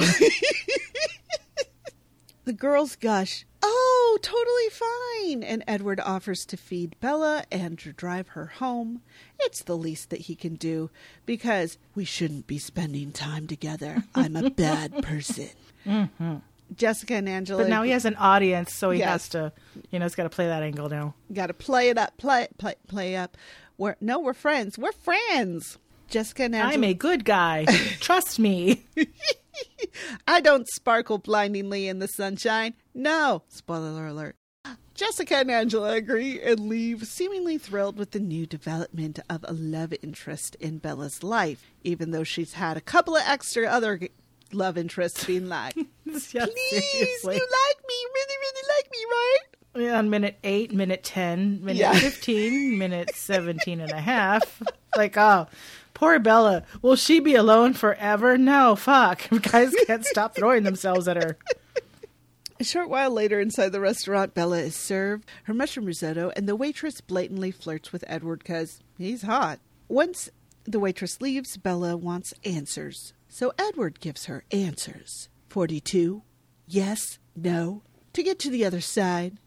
The girls gush, "Oh, totally fine." And Edward offers to feed Bella and to drive her home. It's the least that he can do, because we shouldn't be spending time together. I'm a bad person. Mm-hmm. Jessica and Angela. But now he has an audience, so he has to, he's got to play that angle now. Got to play it up, play up. We're friends. We're friends. Jessica and Angela. I'm a good guy. Trust me. I don't sparkle blindingly in the sunshine. No. Spoiler alert. Jessica and Angela agree and leave, seemingly thrilled with the new development of a love interest in Bella's life, even though she's had a couple of extra other love interests being like, "Please, seriously. you like me, really, really like me, right?" Yeah, on minute 8, minute 10, minute 15, minute 17 and a half. Like, oh, poor Bella. Will she be alone forever? No, fuck. Guys can't stop throwing themselves at her. A short while later, inside the restaurant, Bella is served her mushroom risotto, and the waitress blatantly flirts with Edward because he's hot. Once the waitress leaves, Bella wants answers. So Edward gives her answers. 42, yes, no. To get to the other side,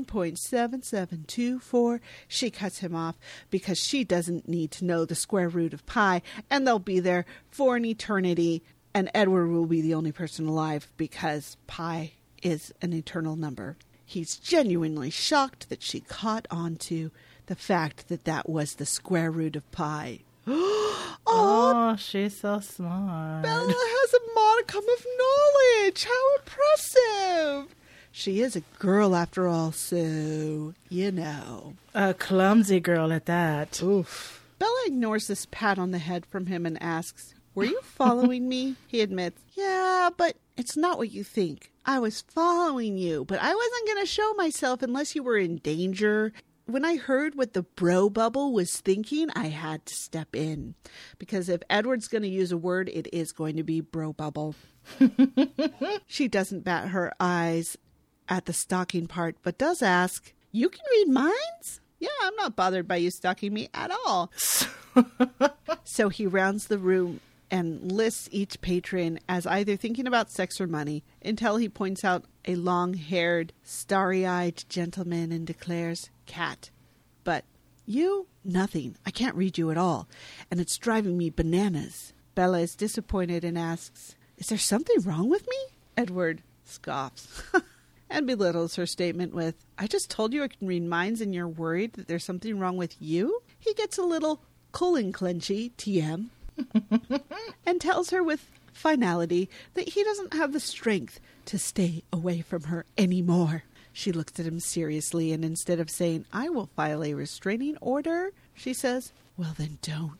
1.7724. She cuts him off because she doesn't need to know the square root of pi, and they'll be there for an eternity, and Edward will be the only person alive because pi is an eternal number. He's genuinely shocked that she caught on to the fact that that was the square root of pi. Oh, she's so smart. Bella has a modicum of knowledge. How impressive. She is a girl after all, so, A clumsy girl at that. Oof. Bella ignores this pat on the head from him and asks, "Were you following me?" He admits, "Yeah, but it's not what you think. I was following you, but I wasn't going to show myself unless you were in danger." When I heard what the bro bubble was thinking, I had to step in. Because if Edward's going to use a word, it is going to be bro bubble. She doesn't bat her eyes at the stalking part, but does ask, "You can read minds?" "Yeah, I'm not bothered by you stalking me at all." So he rounds the room and lists each patron as either thinking about sex or money, until he points out a long-haired, starry-eyed gentleman and declares, "Cat." "But you? Nothing. I can't read you at all, and it's driving me bananas." Bella is disappointed and asks, "Is there something wrong with me?" Edward scoffs and belittles her statement with, "I just told you I can read minds and you're worried that there's something wrong with you?" He gets a little cool and clenchy, TM, and tells her with finality that he doesn't have the strength to stay away from her anymore. She looks at him seriously, and instead of saying, "I will file a restraining order," she says, "Well, then don't."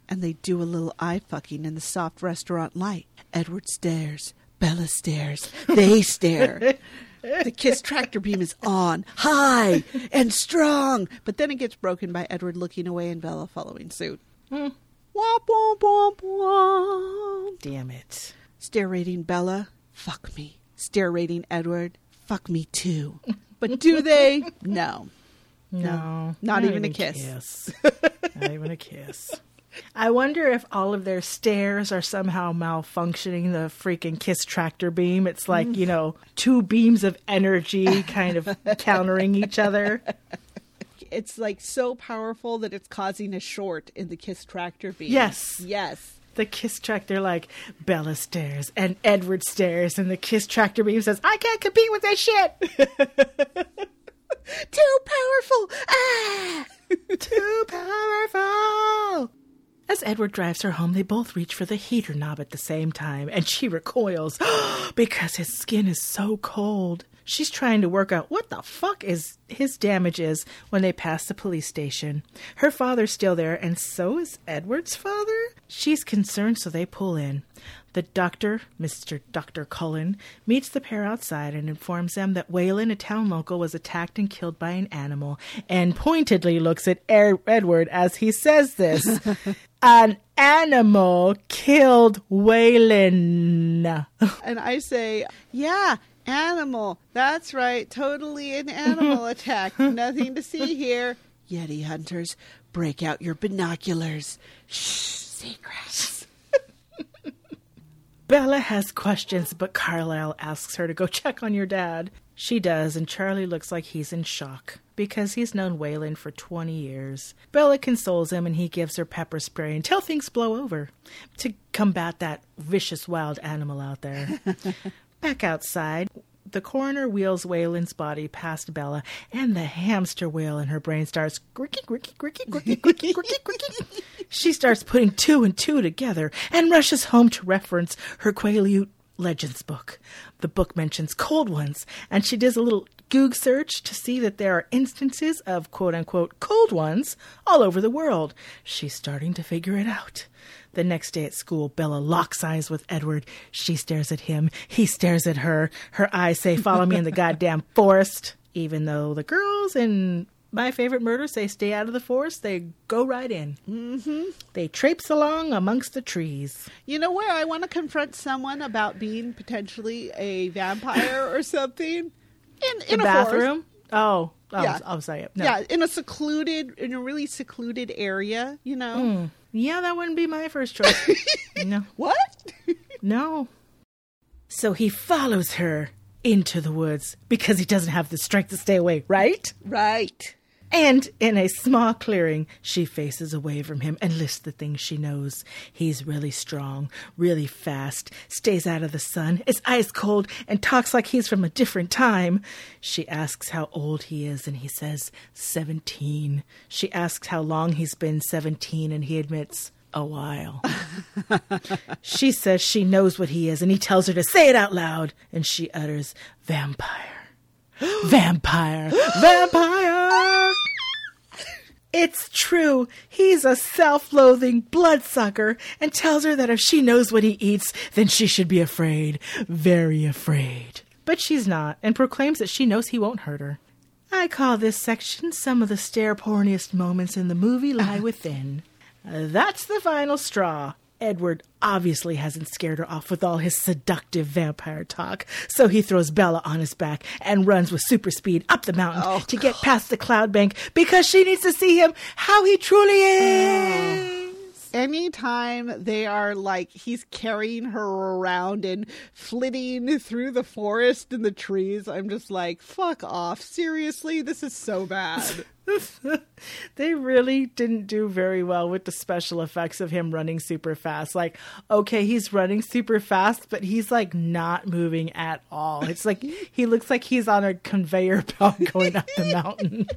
and they do a little eye fucking in the soft restaurant light. Edward stares. Bella stares. They stare. The kiss tractor beam is on, high and strong. But then it gets broken by Edward looking away and Bella following suit. Womp, womp, womp, womp. Damn it. Stare rating Bella, fuck me. Stare rating Edward, fuck me too. But do they? No. No. Not even a kiss. Not even a kiss. I wonder if all of their stares are somehow malfunctioning the freaking kiss tractor beam. It's like, you know, two beams of energy kind of countering each other. It's like so powerful that it's causing a short in the kiss tractor beam. Yes. Yes. The kiss tractor, like, Bella stares and Edward stares, and the kiss tractor beam says, I can't compete with this shit. Too powerful. Ah! Too powerful. As Edward drives her home, they both reach for the heater knob at the same time, and she recoils because his skin is so cold. She's trying to work out what the fuck is his damage is when they pass the police station. Her father's still there, and so is Edward's father? She's concerned, so they pull in. The doctor, Mr. Dr. Cullen, meets the pair outside and informs them that Waylon, a town local, was attacked and killed by an animal, and pointedly looks at Edward as he says this. An animal killed Waylon. And I say, yeah, animal. That's right. Totally an animal attack. Nothing to see here. Yeti hunters, break out your binoculars. Shh, secrets. Bella has questions, but Carlisle asks her to go check on your dad. She does, and Charlie looks like he's in shock because he's known Waylon for 20 years. Bella consoles him, and he gives her pepper spray until things blow over to combat that vicious wild animal out there. Back outside, the coroner wheels Waylon's body past Bella, and the hamster wheel in her brain starts gricky, gricky, gricky, gricky, gricky, gricky, gricky. She starts putting two and two together and rushes home to reference her Quileute Legends book. The book mentions cold ones, and she does a little Goog search to see that there are instances of quote-unquote cold ones all over the world. She's starting to figure it out. The next day at school, Bella locks eyes with Edward. She stares at him. He stares at her. Her eyes say, follow me in the goddamn forest. Even though the girls in My Favorite Murder say stay out of the forest, they go right in. Mm-hmm. They traipse along amongst the trees. You know where I want to confront someone about being potentially a vampire or something? In a bathroom? Forest. Oh, yeah. I'll say it. No. Yeah, in a really secluded area, you know? Yeah, that wouldn't be my first choice. No. What? No. So he follows her into the woods because he doesn't have the strength to stay away, right? Right. And in a small clearing, she faces away from him and lists the things she knows. He's really strong, really fast, stays out of the sun, is ice cold, and talks like he's from a different time. She asks how old he is, and he says 17. She asks how long he's been 17, and he admits, a while. She says she knows what he is, and he tells her to say it out loud, and she utters, vampire. Vampire! Vampire! It's true. He's a self-loathing bloodsucker and tells her that if she knows what he eats, then she should be afraid. Very afraid. But she's not, and proclaims that she knows he won't hurt her. I call this section some of the stare-porniest moments in the movie lie within. That's the final straw. Edward obviously hasn't scared her off with all his seductive vampire talk, so he throws Bella on his back and runs with super speed up the mountain to get past the cloud bank because she needs to see him how he truly is. Anytime they are like, he's carrying her around and flitting through the forest and the trees, I'm just like, fuck off. Seriously, this is so bad. They really didn't do very well with the special effects of him running super fast. Like, okay, he's running super fast, but he's like not moving at all. It's like he looks like he's on a conveyor belt going up the mountain.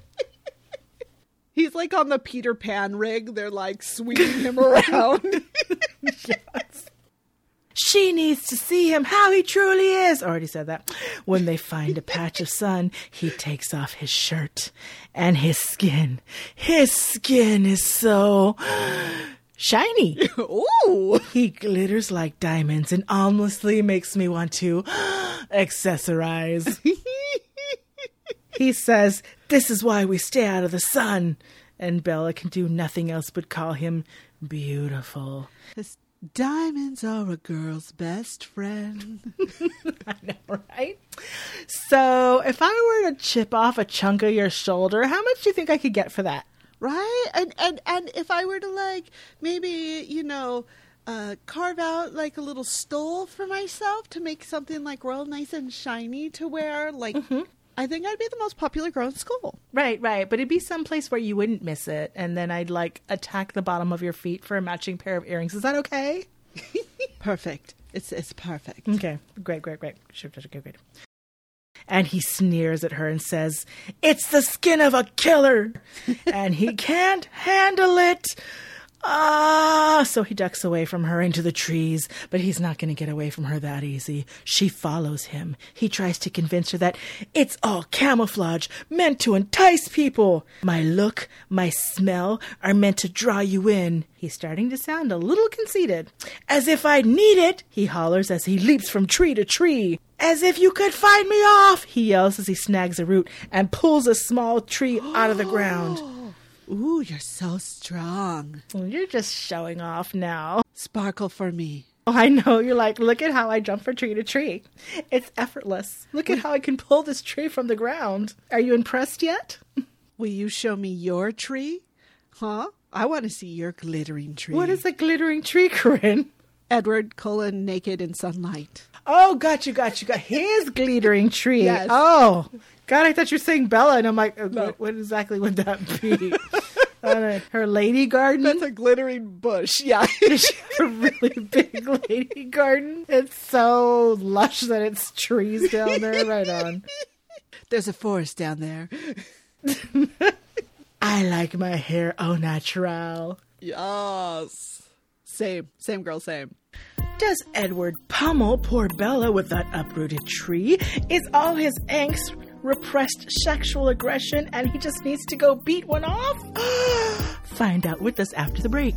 He's like on the Peter Pan rig. They're like swinging him around. Yes. She needs to see him how he truly is. Already said that. When they find a patch of sun, he takes off his shirt and his skin is so shiny. Ooh. He glitters like diamonds and honestly makes me want to accessorize. He says, "This is why we stay out of the sun." And Bella can do nothing else but call him beautiful. Diamonds are a girl's best friend. I know, right? So if I were to chip off a chunk of your shoulder, how much do you think I could get for that? Right? And if I were to, like, maybe, carve out, like, a little stole for myself to make something, like, real nice and shiny to wear, like... Mm-hmm. I think I'd be the most popular girl in school. Right. But it'd be someplace where you wouldn't miss it. And then I'd attack the bottom of your feet for a matching pair of earrings. Is that okay? Perfect. It's perfect. Okay. Great. Sure, great. And he sneers at her and says, "It's the skin of a killer." And he can't handle it. So he ducks away from her into the trees, but he's not going to get away from her that easy. She follows him. He tries to convince her that it's all camouflage, meant to entice people. My look, my smell are meant to draw you in. He's starting to sound a little conceited. "As if I'd need it," he hollers as he leaps from tree to tree. "As if you could find me off," he yells as he snags a root and pulls a small tree out of the ground. Ooh, you're so strong. Well, you're just showing off now. Sparkle for me. Oh, I know. You're like, look at how I jump from tree to tree. It's effortless. Look at how I can pull this tree from the ground. Are you impressed yet? Will you show me your tree? Huh? I want to see your glittering tree. What is a glittering tree, Corinne? Edward Cullen naked in sunlight. Oh, got you. Got his glittering tree. Yes. Oh, God, I thought you were saying Bella, and I'm like, No. what exactly would that be? Her lady garden? That's a glittering bush, yeah. A really big lady garden. It's so lush that it's trees down there. Right on. There's a forest down there. I like my hair au naturel. Yes. Same girl, same. Does Edward pummel poor Bella with that uprooted tree? Is all his angst repressed sexual aggression and he just needs to go beat one off? Find out with us after the break.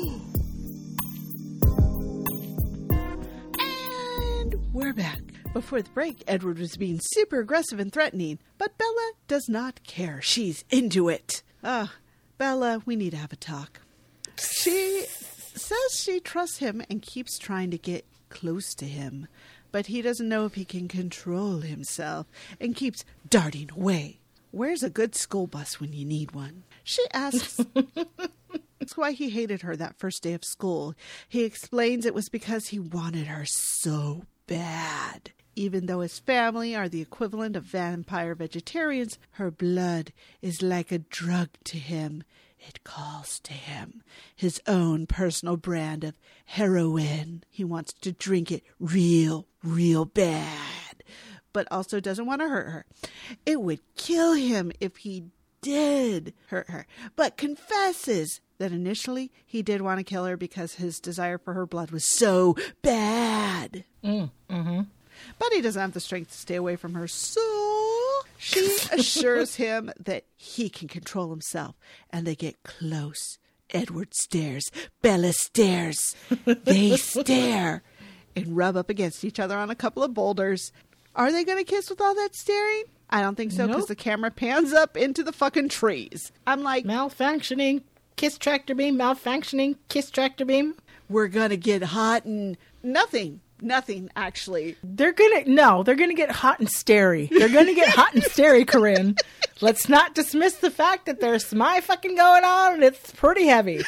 And we're back. Before the break, Edward was being super aggressive and threatening, but Bella does not care. She's into it. Bella, we need to have a talk. She says she trusts him and keeps trying to get close to him, but he doesn't know if he can control himself and keeps darting away. Where's a good school bus when you need one? She asks why he hated her that first day of school. He explains it was because he wanted her so bad. Even though his family are the equivalent of vampire vegetarians, her blood is like a drug to him. It calls to him his own personal brand of heroin. He wants to drink it real bad, but also doesn't want to hurt her. It would kill him if he did hurt her, but confesses that initially he did want to kill her because his desire for her blood was so bad. But he doesn't have the strength to stay away from her, so she assures him that he can control himself, and they get close. Edward stares. Bella stares. They stare and rub up against each other on a couple of boulders. Are they going to kiss with all that staring? I don't think so, because the camera pans up into the fucking trees. I'm like... Malfunctioning. Kiss tractor beam. Malfunctioning. Kiss tractor beam. We're going to get hot and... Nothing, actually. They're gonna get hot and stary. They're gonna get hot and stary, Corinne. Let's not dismiss the fact that there's smy fucking going on and it's pretty heavy.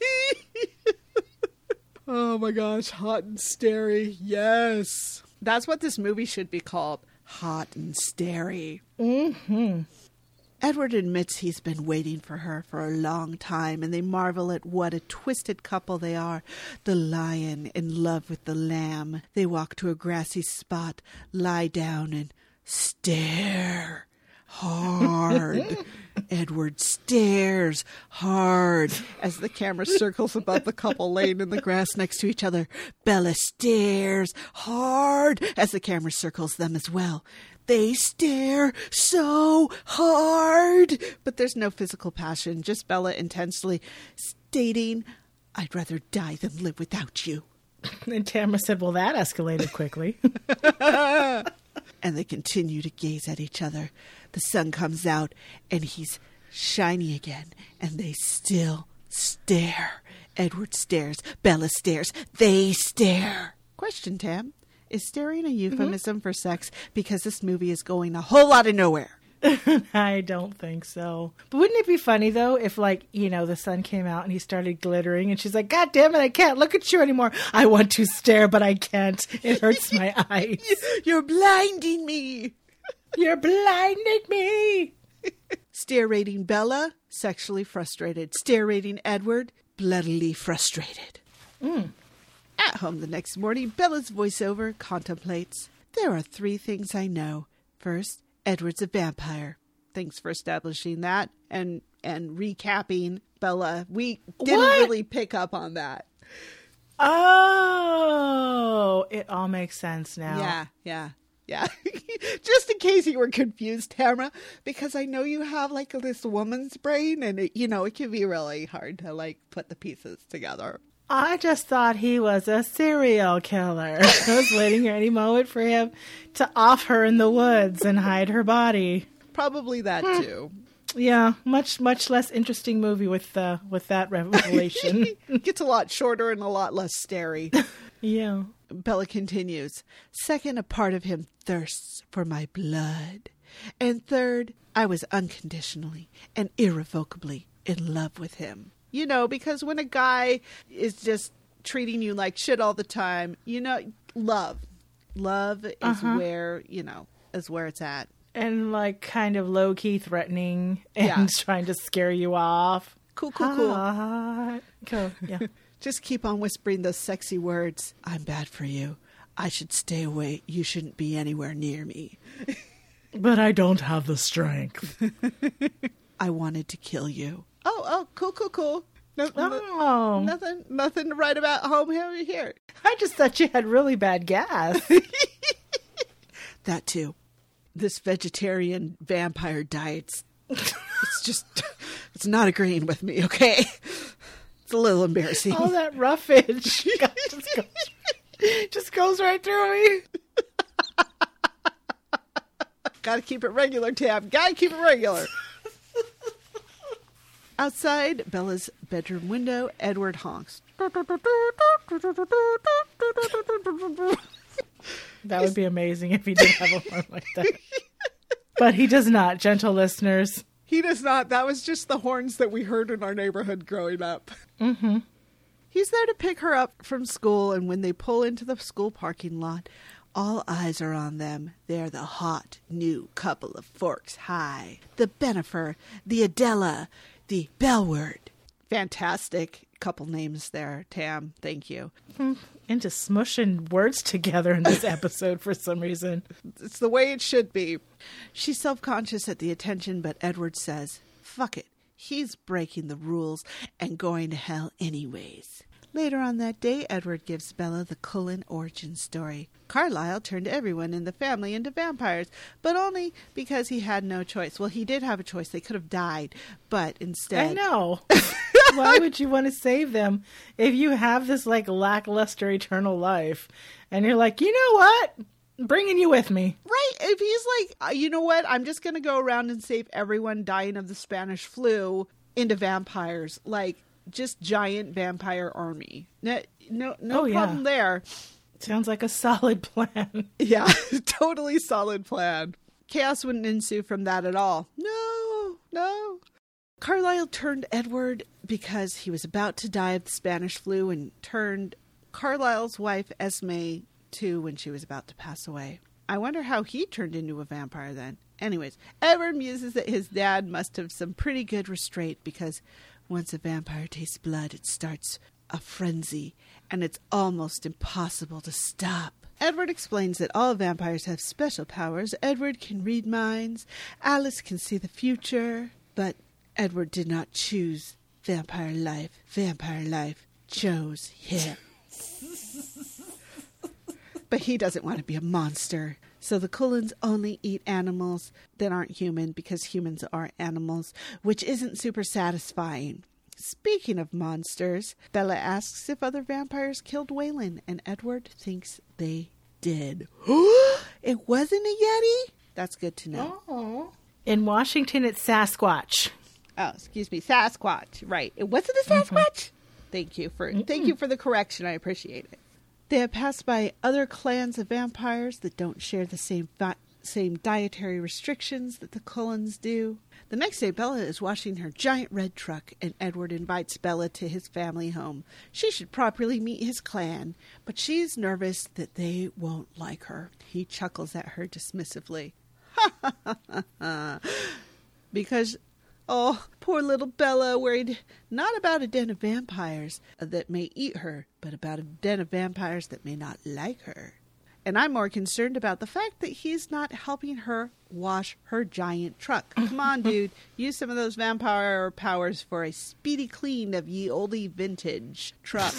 Oh my gosh, hot and stary. Yes. That's what this movie should be called. Hot and stary. Edward admits he's been waiting for her for a long time, and they marvel at what a twisted couple they are. The lion in love with the lamb. They walk to a grassy spot, lie down, and stare hard. Edward stares hard as the camera circles above the couple laying in the grass next to each other. Bella stares hard as the camera circles them as well. They stare so hard. But there's no physical passion, just Bella intensely stating, I'd rather die than live without you. And Tamara said, well, that escalated quickly. And they continue to gaze at each other. The sun comes out, and he's shiny again, and they still stare. Edward stares. Bella stares. They stare. Question, Tam. Is staring a euphemism for sex because this movie is going a whole lot of nowhere? I don't think so. But wouldn't it be funny, though, if, like, you know, the sun came out and he started glittering and she's like, God damn it, I can't look at you anymore. I want to stare, but I can't. It hurts my eyes. You're blinding me. You're blinding me. Stare rating Bella, sexually frustrated. Stare rating Edward, bloodily frustrated. At home the next morning, Bella's voiceover contemplates. There are 3 things I know. First, Edward's a vampire. Thanks for establishing that and recapping, Bella. We didn't really pick up on that. Oh, it all makes sense now. Yeah. Just in case you were confused, Tamara, because I know you have like this woman's brain and it can be really hard to like put the pieces together. I just thought he was a serial killer. I was waiting any moment for him to off her in the woods and hide her body. Probably that too. Yeah, much less interesting movie with that revelation. It gets a lot shorter and a lot less starey. Yeah. Bella continues. Second, a part of him thirsts for my blood. And third, I was unconditionally and irrevocably in love with him. You know, because when a guy is just treating you like shit all the time, love is where it's at. And like kind of low key threatening and trying to scare you off. Cool. Cool. Yeah. Just keep on whispering those sexy words. I'm bad for you. I should stay away. You shouldn't be anywhere near me. But I don't have the strength. I wanted to kill you. Oh, cool. Nothing to write about home here. I just thought you had really bad gas. That too. This vegetarian vampire diet's it's not agreeing with me, okay? It's a little embarrassing. All that roughage just goes right through me. Gotta keep it regular, Tam. Gotta keep it regular. Outside Bella's bedroom window, Edward honks. That would be amazing if he did have a horn like that. But he does not, gentle listeners. He does not. That was just the horns that we heard in our neighborhood growing up. Mm-hmm. He's there to pick her up from school, and when they pull into the school parking lot, all eyes are on them. They're the hot new couple of Forks High. The Bennifer, the Adela, the Bellward. Fantastic couple names there, Tam. Thank you. Into smushing words together in this episode for some reason. It's the way it should be. She's self-conscious at the attention, but Edward says, fuck it. He's breaking the rules and going to hell anyways. Later on that day, Edward gives Bella the Cullen origin story. Carlisle turned everyone in the family into vampires, but only because he had no choice. Well, he did have a choice. They could have died, but instead... I know. Why would you want to save them if you have this, like, lackluster eternal life? And you're like, you know what? I'm bringing you with me. Right. If he's like, you know what? I'm just going to go around and save everyone dying of the Spanish flu into vampires. Like... just giant vampire army. No problem there. Sounds like a solid plan. Yeah, totally solid plan. Chaos wouldn't ensue from that at all. No. Carlisle turned Edward because he was about to die of the Spanish flu and turned Carlisle's wife Esme too when she was about to pass away. I wonder how he turned into a vampire then. Anyways, Edward muses that his dad must have some pretty good restraint because once a vampire tastes blood, it starts a frenzy, and it's almost impossible to stop. Edward explains that all vampires have special powers. Edward can read minds. Alice can see the future. But Edward did not choose vampire life. Vampire life chose him. But he doesn't want to be a monster. So the Cullens only eat animals that aren't human because humans are animals, which isn't super satisfying. Speaking of monsters, Bella asks if other vampires killed Waylon, and Edward thinks they did. It wasn't a Yeti? That's good to know. Oh. In Washington, it's Sasquatch. Oh, excuse me, Sasquatch. Right. It wasn't a Sasquatch? Thank you for the correction. I appreciate it. They have passed by other clans of vampires that don't share the same dietary restrictions that the Cullens do. The next day, Bella is washing her giant red truck, and Edward invites Bella to his family home. She should properly meet his clan, but she's nervous that they won't like her. He chuckles at her dismissively. Because, oh, poor little Bella, worried not about a den of vampires that may eat her, but about a den of vampires that may not like her. And I'm more concerned about the fact that he's not helping her wash her giant truck. Come on, dude. Use some of those vampire powers for a speedy clean of ye olde vintage truck.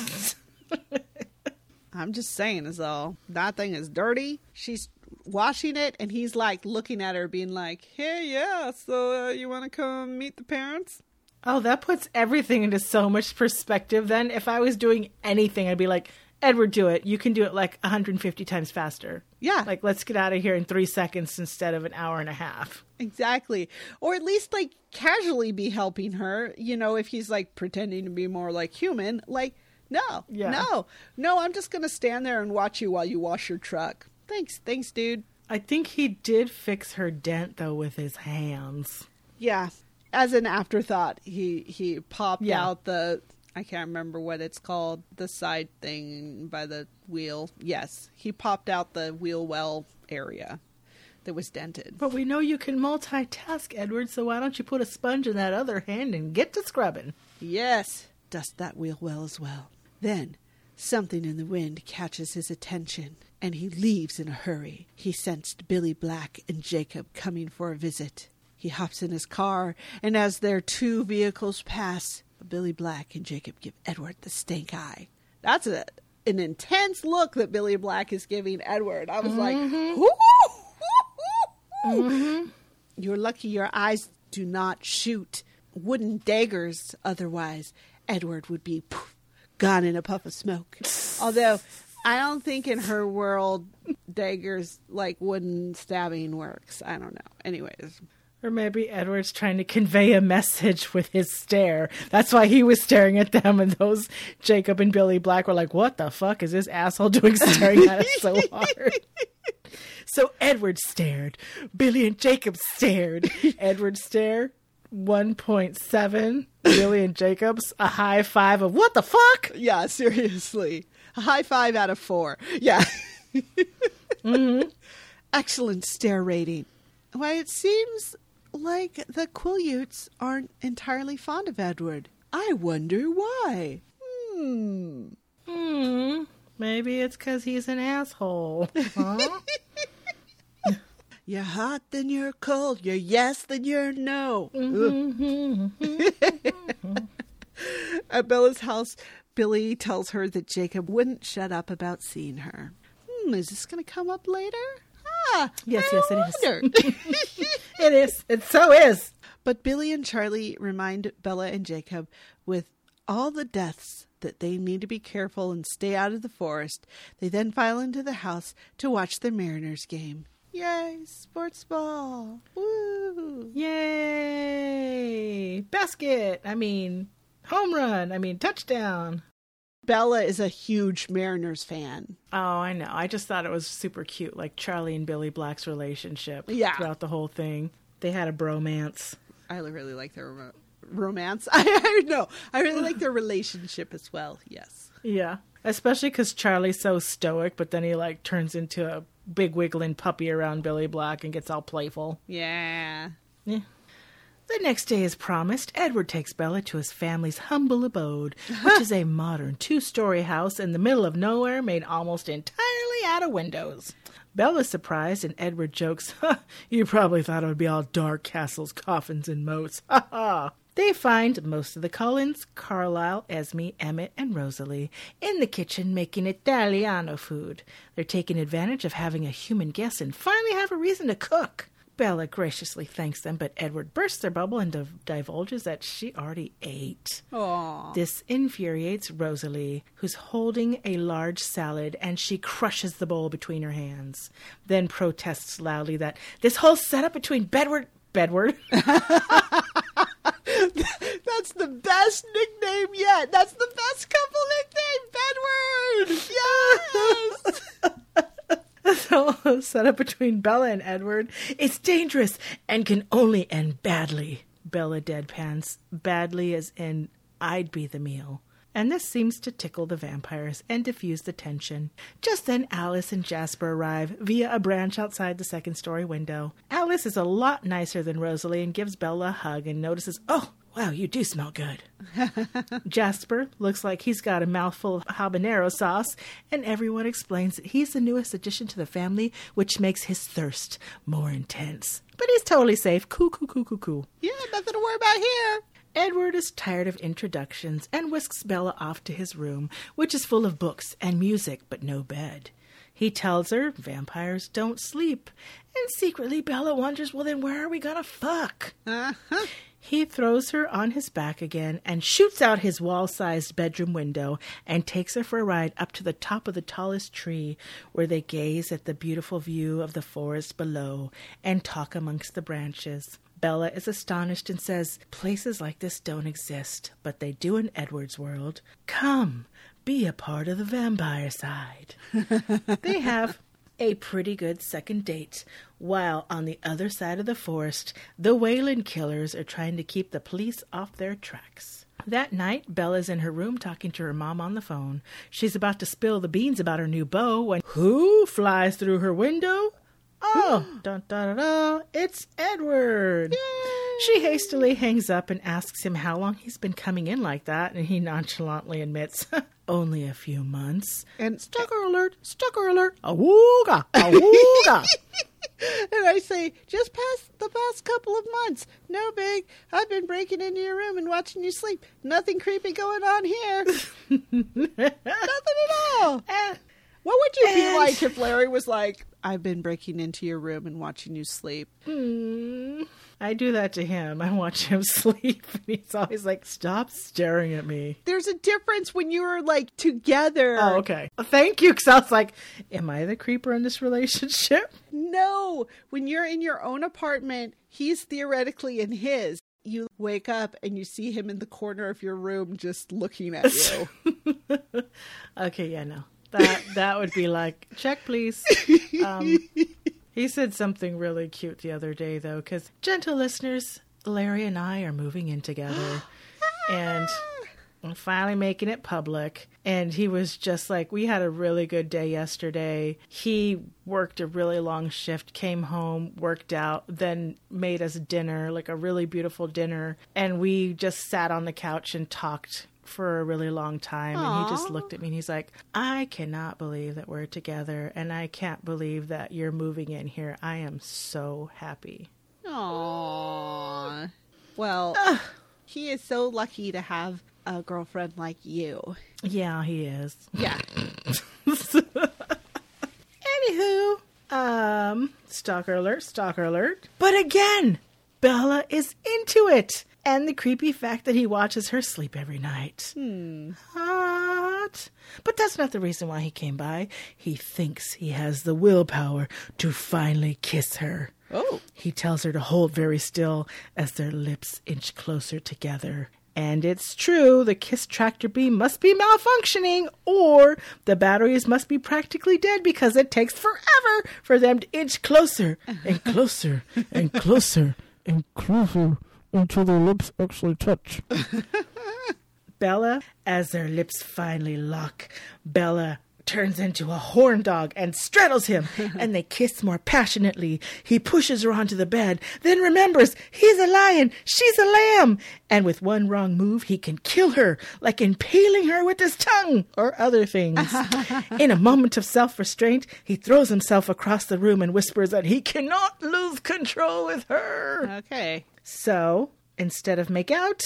I'm just saying is all. That thing is dirty. She's washing it, and he's like looking at her being like, hey, yeah, so you want to come meet the parents? Oh, that puts everything into so much perspective then. If I was doing anything, I'd be like, Edward, do it. You can do it like 150 times faster. Yeah. Like, let's get out of here in 3 seconds instead of an hour and a half. Exactly. Or at least like casually be helping her, you know, if he's like pretending to be more like human. Like, no, I'm just going to stand there and watch you while you wash your truck. Thanks, dude. I think he did fix her dent, though, with his hands. Yeah. As an afterthought, he popped out the... I can't remember what it's called, the side thing by the wheel. Yes, he popped out the wheel well area that was dented. But we know you can multitask, Edward, so why don't you put a sponge in that other hand and get to scrubbing? Yes, dust that wheel well as well. Then, something in the wind catches his attention, and he leaves in a hurry. He sensed Billy Black and Jacob coming for a visit. He hops in his car, and as their two vehicles pass, Billy Black and Jacob give Edward the stink eye. That's an intense look that Billy Black is giving Edward. I was like, You're lucky your eyes do not shoot wooden daggers. Otherwise, Edward would be gone in a puff of smoke. Although, I don't think in her world daggers like wooden stabbing works. I don't know. Anyways. Or maybe Edward's trying to convey a message with his stare. That's why he was staring at them, and those Jacob and Billy Black were like, what the fuck is this asshole doing staring at us so hard? So Edward stared. Billy and Jacob stared. Edward stared. 1.7. Billy and Jacob's a high five of what the fuck? Yeah, seriously. A high 5 out of 4. Yeah. Excellent stare rating. Why, it seems like the Quileutes aren't entirely fond of Edward. I wonder why. Maybe it's because he's an asshole. Huh? You're hot, then you're cold. You're yes, then you're no. At Bella's house, Billy tells her that Jacob wouldn't shut up about seeing her. Is this going to come up later? Yes, it is. It is. It so is. But Billy and Charlie remind Bella and Jacob with all the deaths that they need to be careful and stay out of the forest. They then file into the house to watch the Mariners game. Yay, sports ball. Woo. Yay. Basket. Home run. Touchdown. Bella is a huge Mariners fan. Oh, I know. I just thought it was super cute, like Charlie and Billy Black's relationship throughout the whole thing. They had a bromance. I really like their romance. I know. I really like their relationship as well, yes. Yeah. Especially because Charlie's so stoic, but then he turns into a big wiggling puppy around Billy Black and gets all playful. Yeah. The next day, as promised, Edward takes Bella to his family's humble abode, which is a modern 2-story house in the middle of nowhere made almost entirely out of windows. Bella's surprised, and Edward jokes, you probably thought it would be all dark castles, coffins, and moats. Ha ha! They find most of the Cullens, Carlisle, Esme, Emmett, and Rosalie, in the kitchen making Italiano food. They're taking advantage of having a human guest and finally have a reason to cook. Bella graciously thanks them, but Edward bursts their bubble and divulges that she already ate. Aww. This infuriates Rosalie, who's holding a large salad, and she crushes the bowl between her hands, then protests loudly that this whole setup between Bedward... That's the best nickname yet. That's the best couple nickname, Bedward. Yes. So, set up between Bella and Edward. It's dangerous and can only end badly. Bella deadpans. Badly as in, I'd be the meal. And this seems to tickle the vampires and diffuse the tension. Just then, Alice and Jasper arrive via a branch outside the second-story window. Alice is a lot nicer than Rosalie and gives Bella a hug and notices, oh, wow, you do smell good. Jasper looks like he's got a mouthful of habanero sauce, and everyone explains that he's the newest addition to the family, which makes his thirst more intense. But he's totally safe. Coo. Yeah, nothing to worry about here. Edward is tired of introductions and whisks Bella off to his room, which is full of books and music, but no bed. He tells her vampires don't sleep, and secretly Bella wonders, well, then where are we gonna fuck? Uh-huh. He throws her on his back again and shoots out his wall-sized bedroom window and takes her for a ride up to the top of the tallest tree, where they gaze at the beautiful view of the forest below and talk amongst the branches. Bella is astonished and says, places like this don't exist, but they do in Edward's world. Come, be a part of the vampire side. They have a pretty good second date, while on the other side of the forest, the Wayland killers are trying to keep the police off their tracks. That night, Bella's in her room talking to her mom on the phone. She's about to spill the beans about her new beau when who flies through her window? Oh, it's Edward. Yay! She hastily hangs up and asks him how long he's been coming in like that, and he nonchalantly admits, only a few months. And stalker alert, awooga, awooga. And I say, just past the past couple of months. No big. I've been breaking into your room and watching you sleep. Nothing creepy going on here. Nothing at all. What would you be like if Larry was like, I've been breaking into your room and watching you sleep? I do that to him. I watch him sleep, and he's always like, stop staring at me. There's a difference when you're, like, together. Oh, okay. Thank you, because I was like, am I the creeper in this relationship? No. When you're in your own apartment, he's theoretically in his. You wake up and you see him in the corner of your room just looking at you. Okay, yeah, no. That would be like, check, please. He said something really cute the other day, though, because, gentle listeners, Larry and I are moving in together, and I'm finally making it public. And he was just like, we had a really good day yesterday. He worked a really long shift, came home, worked out, then made us dinner, like a really beautiful dinner. And we just sat on the couch and talked for a really long time. Aww. And he just looked at me and he's like, I cannot believe that we're together, and I can't believe that you're moving in here. I am so happy. Aww. Well, he is so lucky to have a girlfriend like you. Yeah, he is. Yeah. Anywho, stalker alert. But again, Bella is into it. And the creepy fact that he watches her sleep every night. Hot. But that's not the reason why he came by. He thinks he has the willpower to finally kiss her. Oh. He tells her to hold very still as their lips inch closer together. And it's true, the Kiss tractor beam must be malfunctioning, or the batteries must be practically dead because it takes forever for them to inch closer and closer and closer and closer until their lips actually touch. Bella, as their lips finally lock, Bella turns into a horn dog and straddles him, and they kiss more passionately. He pushes her onto the bed, then remembers he's a lion, she's a lamb, and with one wrong move, he can kill her, like impaling her with his tongue, or other things. In a moment of self-restraint, he throws himself across the room and whispers that he cannot lose control with her. Okay. So, instead of make out,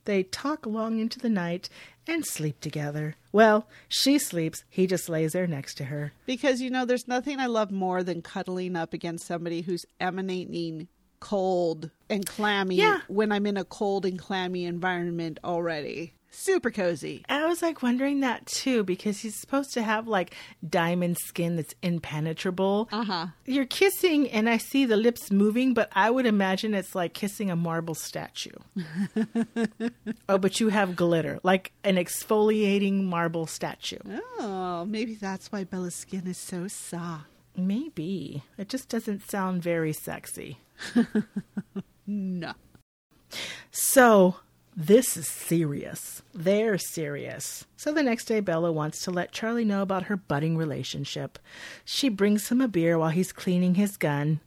They talk long into the night and sleep together. Well, she sleeps. He just lays there next to her. Because, there's nothing I love more than cuddling up against somebody who's emanating cold and clammy when I'm in a cold and clammy environment already. Super cozy. I was wondering that too, because he's supposed to have diamond skin that's impenetrable. You're kissing and I see the lips moving, but I would imagine it's like kissing a marble statue. Oh, but you have glitter, like an exfoliating marble statue. Oh, maybe that's why Bella's skin is so soft. Maybe. It just doesn't sound very sexy. No. So this is serious. They're serious. So the next day, Bella wants to let Charlie know about her budding relationship. She brings him a beer while he's cleaning his gun.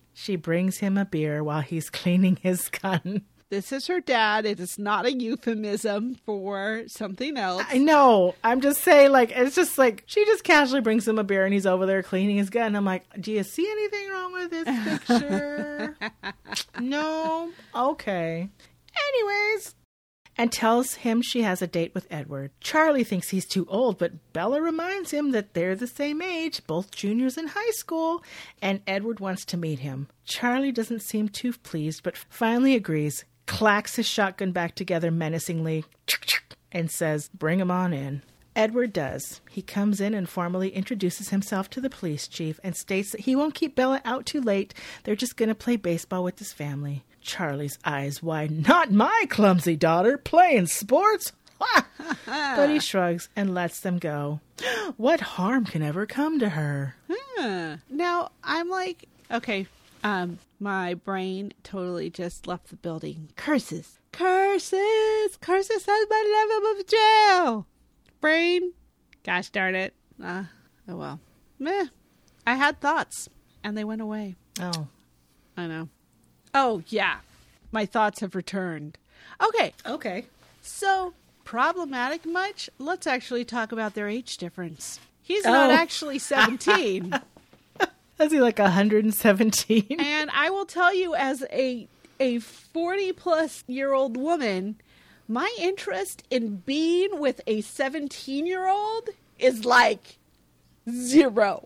This is her dad. It is not a euphemism for something else. I know. I'm just saying, it's just she just casually brings him a beer and he's over there cleaning his gun. I'm like, do you see anything wrong with this picture? No? Okay. Anyways. And tells him she has a date with Edward. Charlie thinks he's too old, but Bella reminds him that they're the same age, both juniors in high school, and Edward wants to meet him. Charlie doesn't seem too pleased, but finally agrees, clacks his shotgun back together menacingly, and says, bring him on in. Edward does. He comes in and formally introduces himself to the police chief and states that he won't keep Bella out too late. They're just going to play baseball with his family. Charlie's eyes widen. Not my clumsy daughter playing sports. But he shrugs and lets them go. What harm can ever come to her? Now, I'm like, okay, my brain totally just left the building. Curses. Curses has my level of jail. Brain, gosh darn it. Oh well. Meh. I had thoughts, and they went away. Oh. I know. Oh, yeah. My thoughts have returned. Okay. So, problematic much? Let's actually talk about their age difference. He's not actually 17. Is he 117? And I will tell you, as a 40-plus-year-old woman, my interest in being with a 17-year-old is zero.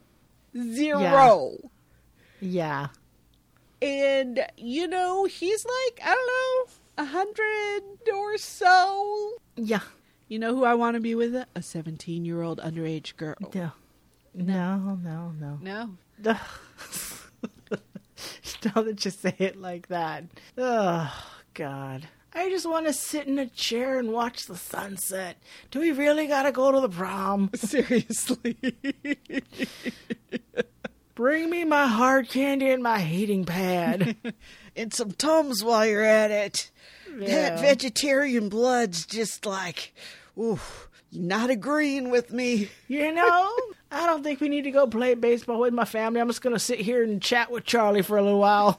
Yeah. And, he's I don't know, 100 or so. Yeah. You know who I want to be with? A 17-year-old underage girl. No. No? Now that you say it like that. Oh, God. I just want to sit in a chair and watch the sunset. Do we really got to go to the prom? Seriously. Bring me my hard candy and my heating pad. And some Tums while you're at it. Yeah. That vegetarian blood's just ooh, you're not agreeing with me. I don't think we need to go play baseball with my family. I'm just going to sit here and chat with Charlie for a little while.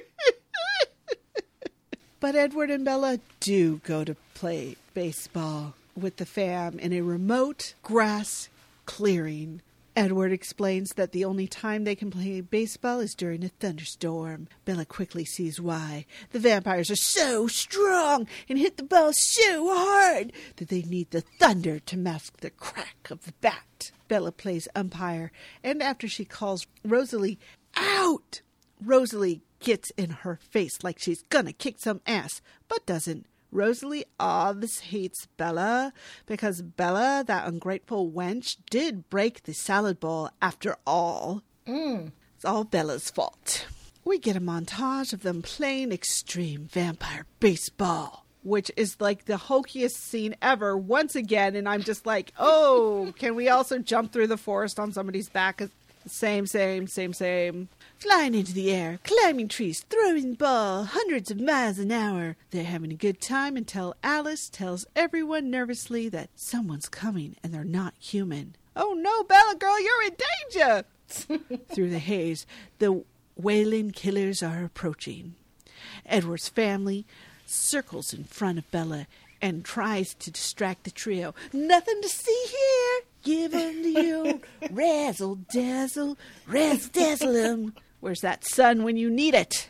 But Edward and Bella do go to play baseball with the fam in a remote grass clearing. Edward explains that the only time they can play baseball is during a thunderstorm. Bella quickly sees why. The vampires are so strong and hit the ball so hard that they need the thunder to mask the crack of the bat. Bella plays umpire, and after she calls Rosalie out, Rosalie gets in her face like she's gonna kick some ass, but doesn't. Rosalie obviously hates Bella because Bella, that ungrateful wench, did break the salad bowl after all. It's all Bella's fault. We get a montage of them playing extreme vampire baseball, which is the hokiest scene ever once again, and I'm just oh, can we also jump through the forest on somebody's back? Same. Flying into the air, climbing trees, throwing the ball hundreds of miles an hour. They're having a good time until Alice tells everyone nervously that someone's coming and they're not human. Oh no, Bella girl, you're in danger! Through the haze, the wailing killers are approaching. Edward's family circles in front of Bella and tries to distract the trio. Nothing to see here! Give 'em to you, razzle-dazzle, razzle-dazzle 'em. Where's that sun when you need it?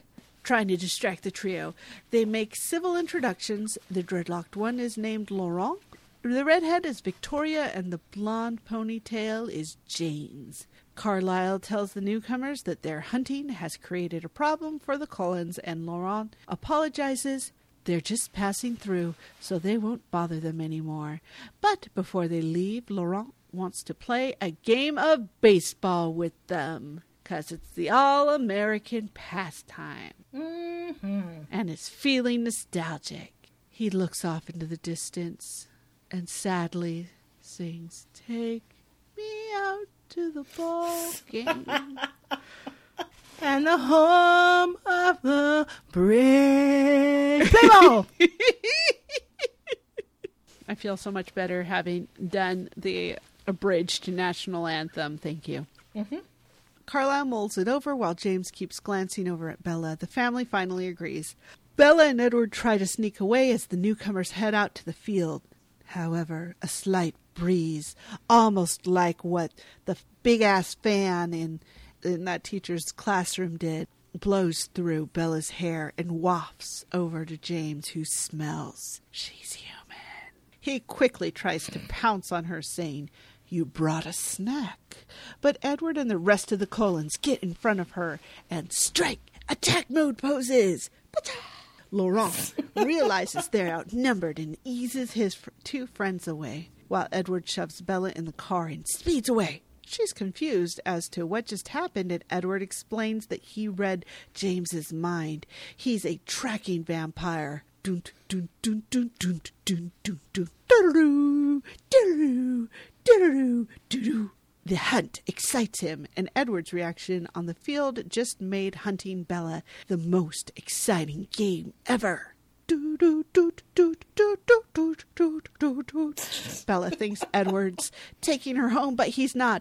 trying to distract the trio. They make civil introductions. The dreadlocked one is named Laurent. The redhead is Victoria, and the blonde ponytail is James. Carlisle tells the newcomers that their hunting has created a problem for the Cullens, and Laurent apologizes. They're just passing through, so they won't bother them anymore. But before they leave, Laurent wants to play a game of baseball with them, because it's the all-American pastime. And is feeling nostalgic. He looks off into the distance and sadly sings, "Take me out to the ball game." And the home of the brave. Play ball! I feel so much better having done the abridged national anthem. Thank you. Carlisle mulls it over while James keeps glancing over at Bella. The family finally agrees. Bella and Edward try to sneak away as the newcomers head out to the field. However, a slight breeze, almost like what the big-ass fan in that teacher's classroom did, blows through Bella's hair and wafts over to James, who smells. She's human. He quickly tries to pounce on her, saying, "You brought a snack." But Edward and the rest of the Cullens get in front of her and strike attack mode poses. Laurent realizes they're outnumbered and eases his two friends away, while Edward shoves Bella in the car and speeds away. She's confused as to what just happened, and Edward explains that he read James's mind. He's a tracking vampire. Dun dun dun dun dun dun dun dun dun dun dun dun. The hunt excites him, and Edward's reaction on the field just made hunting Bella the most exciting game ever. Bella thinks Edward's taking her home, but he's not.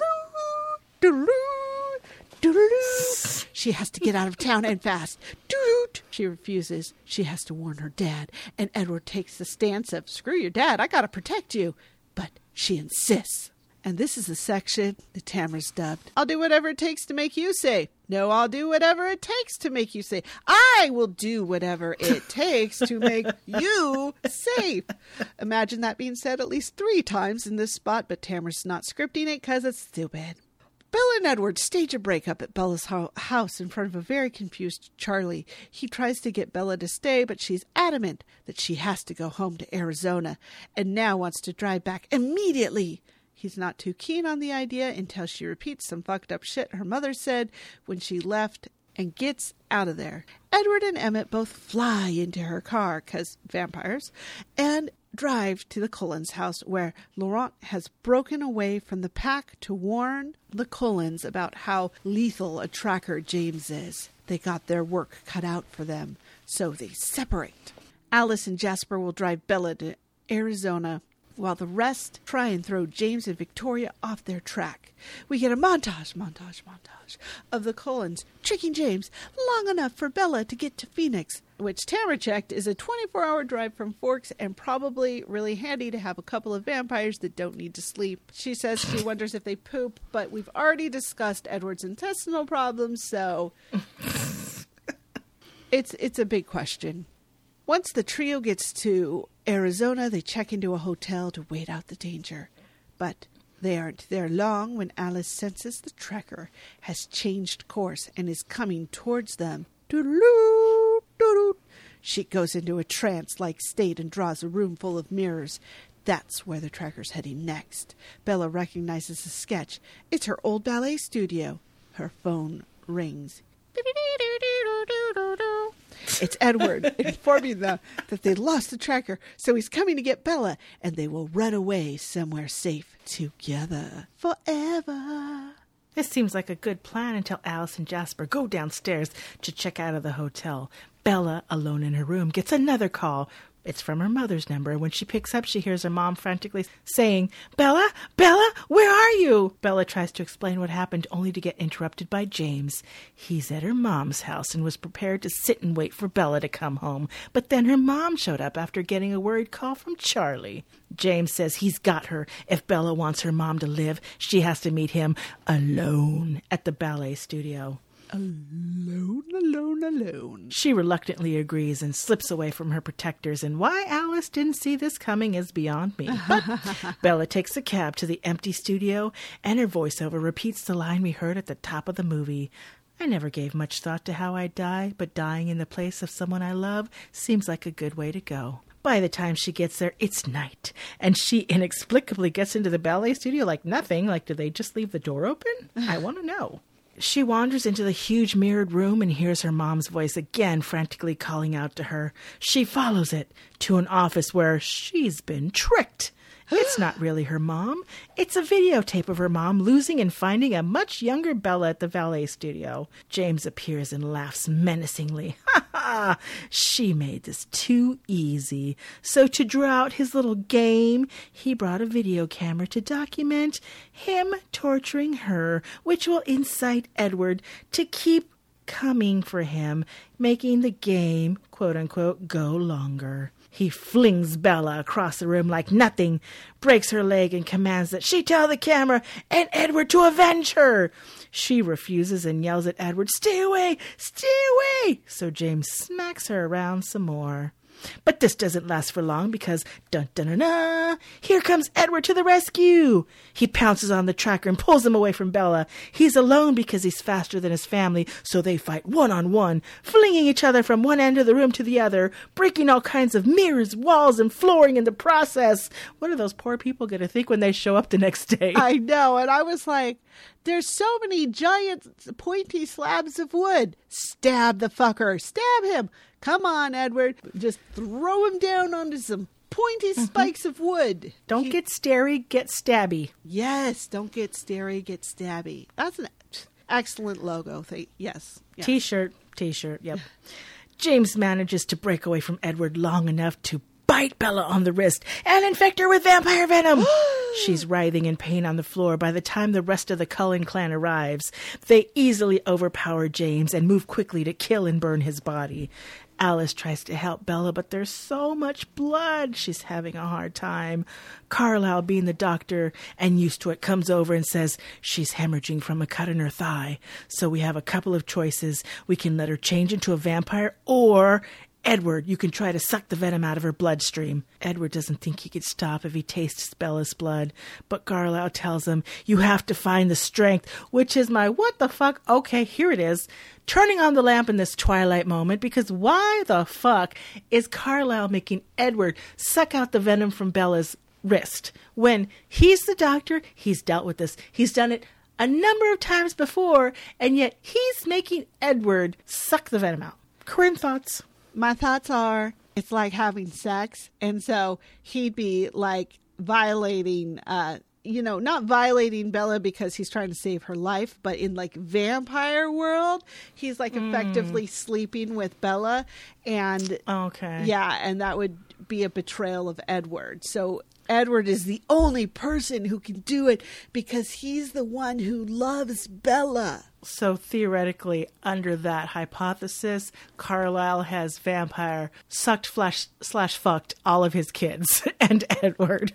She has to get out of town and fast. She refuses. She has to warn her dad, and Edward takes the stance of, "Screw your dad, I gotta protect you." But she insists. And this is the section that Tamara's dubbed, "I'll do whatever it takes to make you safe." No, I'll do whatever it takes to make you safe. I will do whatever it takes to make you safe. Imagine that being said at least 3 times in this spot, but Tamara's not scripting it because it's stupid. Bella and Edward stage a breakup at Bella's house in front of a very confused Charlie. He tries to get Bella to stay, but she's adamant that she has to go home to Arizona and now wants to drive back immediately. He's not too keen on the idea until she repeats some fucked up shit her mother said when she left and gets out of there. Edward and Emmett both fly into her car, 'cause vampires, and drive to the Cullens' house, where Laurent has broken away from the pack to warn the Cullens about how lethal a tracker James is. They got their work cut out for them, so they separate. Alice and Jasper will drive Bella to Arizona, while the rest try and throw James and Victoria off their track. We get a montage of the Cullens tricking James long enough for Bella to get to Phoenix, which Tamara checked is a 24-hour drive from Forks and probably really handy to have a couple of vampires that don't need to sleep. She says she wonders if they poop, but we've already discussed Edward's intestinal problems, so it's a big question. Once the trio gets to Arizona, they check into a hotel to wait out the danger. But they aren't there long when Alice senses the tracker has changed course and is coming towards them. She goes into a trance-like state and draws a room full of mirrors. That's where the tracker's heading next. Bella recognizes the sketch. It's her old ballet studio. Her phone rings. It's Edward informing them that they lost the tracker, so he's coming to get Bella, and they will run away somewhere safe together forever. This seems like a good plan until Alice and Jasper go downstairs to check out of the hotel. Bella, alone in her room, gets another call. It's from her mother's number. When she picks up, she hears her mom frantically saying, "Bella, Bella, where are you?" Bella tries to explain what happened, only to get interrupted by James. He's at her mom's house and was prepared to sit and wait for Bella to come home. But then her mom showed up after getting a worried call from Charlie. James says he's got her. If Bella wants her mom to live, she has to meet him alone at the ballet studio. Alone. She reluctantly agrees and slips away from her protectors, and why Alice didn't see this coming is beyond me. But Bella takes a cab to the empty studio, and her voiceover repeats the line we heard at the top of the movie. I never gave much thought to how I'd die, but dying in the place of someone I love seems like a good way to go. By the time she gets there, it's night, and she inexplicably gets into the ballet studio like nothing. Like, did they just leave the door open? I want to know. She wanders into the huge mirrored room and hears her mom's voice again frantically calling out to her. She follows it to an office where she's been tricked. It's not really her mom. It's a videotape of her mom losing and finding a much younger Bella at the ballet studio. James appears and laughs menacingly. Ha ha! She made this too easy. So to draw out his little game, he brought a video camera to document him torturing her, which will incite Edward to keep coming for him, making the game, quote-unquote, go longer. He flings Bella across the room like nothing, breaks her leg, and commands that she tell the camera and Edward to avenge her. She refuses and yells at Edward, "Stay away! Stay away!" So James smacks her around some more. But this doesn't last for long because, dun-dun-dun-dun, here comes Edward to the rescue. He pounces on the tracker and pulls him away from Bella. He's alone because he's faster than his family, so they fight one-on-one, flinging each other from one end of the room to the other, breaking all kinds of mirrors, walls, and flooring in the process. What are those poor people going to think when they show up the next day? I know, and I was like, there's so many giant pointy slabs of wood. Stab the fucker. Stab him. Come on, Edward. Just throw him down onto some pointy spikes of wood. Don't get starey, get stabby. Yes, don't get starey, get stabby. That's an excellent logo. Yes. T-shirt, yep. James manages to break away from Edward long enough to bite Bella on the wrist and infect her with vampire venom. She's writhing in pain on the floor by the time the rest of the Cullen clan arrives. They easily overpower James and move quickly to kill and burn his body. Alice tries to help Bella, but there's so much blood. She's having a hard time. Carlisle, being the doctor and used to it, comes over and says she's hemorrhaging from a cut in her thigh. So we have a couple of choices. We can let her change into a vampire, or Edward, you can try to suck the venom out of her bloodstream. Edward doesn't think he could stop if he tastes Bella's blood, but Carlisle tells him, you have to find the strength, which is my what the fuck? Okay, here it is. Turning on the lamp in this twilight moment, because why the fuck is Carlisle making Edward suck out the venom from Bella's wrist? When he's the doctor, he's dealt with this. He's done it a number of times before, and yet he's making Edward suck the venom out. Corinne, thoughts? My thoughts are, it's like having sex, and so he'd be like violating, not violating Bella because he's trying to save her life, but in like vampire world, he's like effectively sleeping with Bella, and okay, yeah, and that would be a betrayal of Edward. So Edward is the only person who can do it because he's the one who loves Bella. So theoretically, under that hypothesis, Carlisle has vampire sucked / fucked all of his kids and Edward.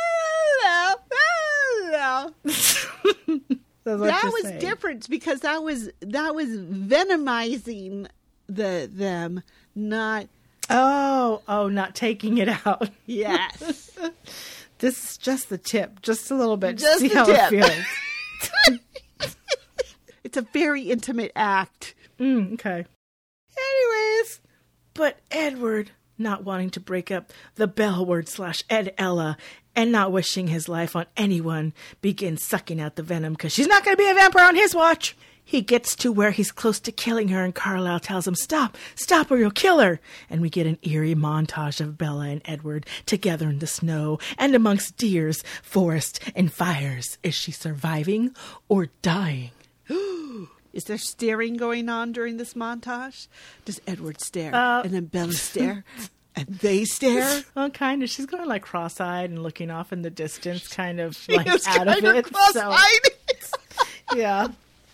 No. That was different because that was venomizing them, not. Oh, not taking it out. Yes. This is just the tip, just a little bit. Just see the how tip. it feels. It's a very intimate act. Okay. Anyways, but Edward, not wanting to break up the Bellward / Ed Ella and not wishing his life on anyone, begins sucking out the venom because she's not going to be a vampire on his watch. He gets to where he's close to killing her, and Carlisle tells him, stop or you'll kill her. And we get an eerie montage of Bella and Edward together in the snow and amongst deers, forest, and fires. Is she surviving or dying? Is there staring going on during this montage? Does Edward stare and then Bella stare and they stare? Well, kind of. She's going like cross-eyed and looking off in the distance, kind of like out of it. Cross-eyed. So, yeah.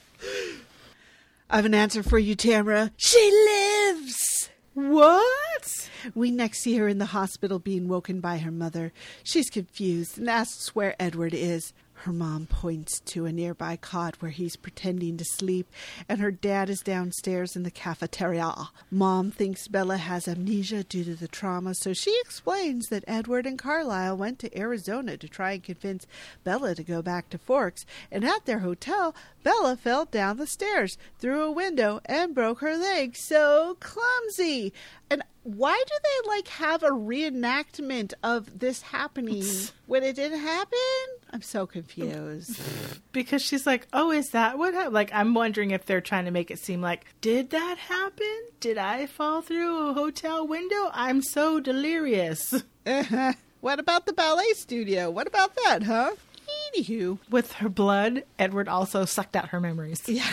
I have an answer for you, Tamara. She lives! What? We next see her in the hospital being woken by her mother. She's confused and asks where Edward is. Her mom points to a nearby cot where he's pretending to sleep, and her dad is downstairs in the cafeteria. Mom thinks Bella has amnesia due to the trauma, so she explains that Edward and Carlisle went to Arizona to try and convince Bella to go back to Forks, and at their hotel, Bella fell down the stairs through a window and broke her leg. So clumsy. And why do they have a reenactment of this happening when it didn't happen? I'm so confused. Because she's like, oh, is that what happened? I'm wondering if they're trying to make it seem like, did that happen? Did I fall through a hotel window? I'm so delirious. What about the ballet studio? What about that, huh? Anywho. With her blood, Edward also sucked out her memories. Yeah.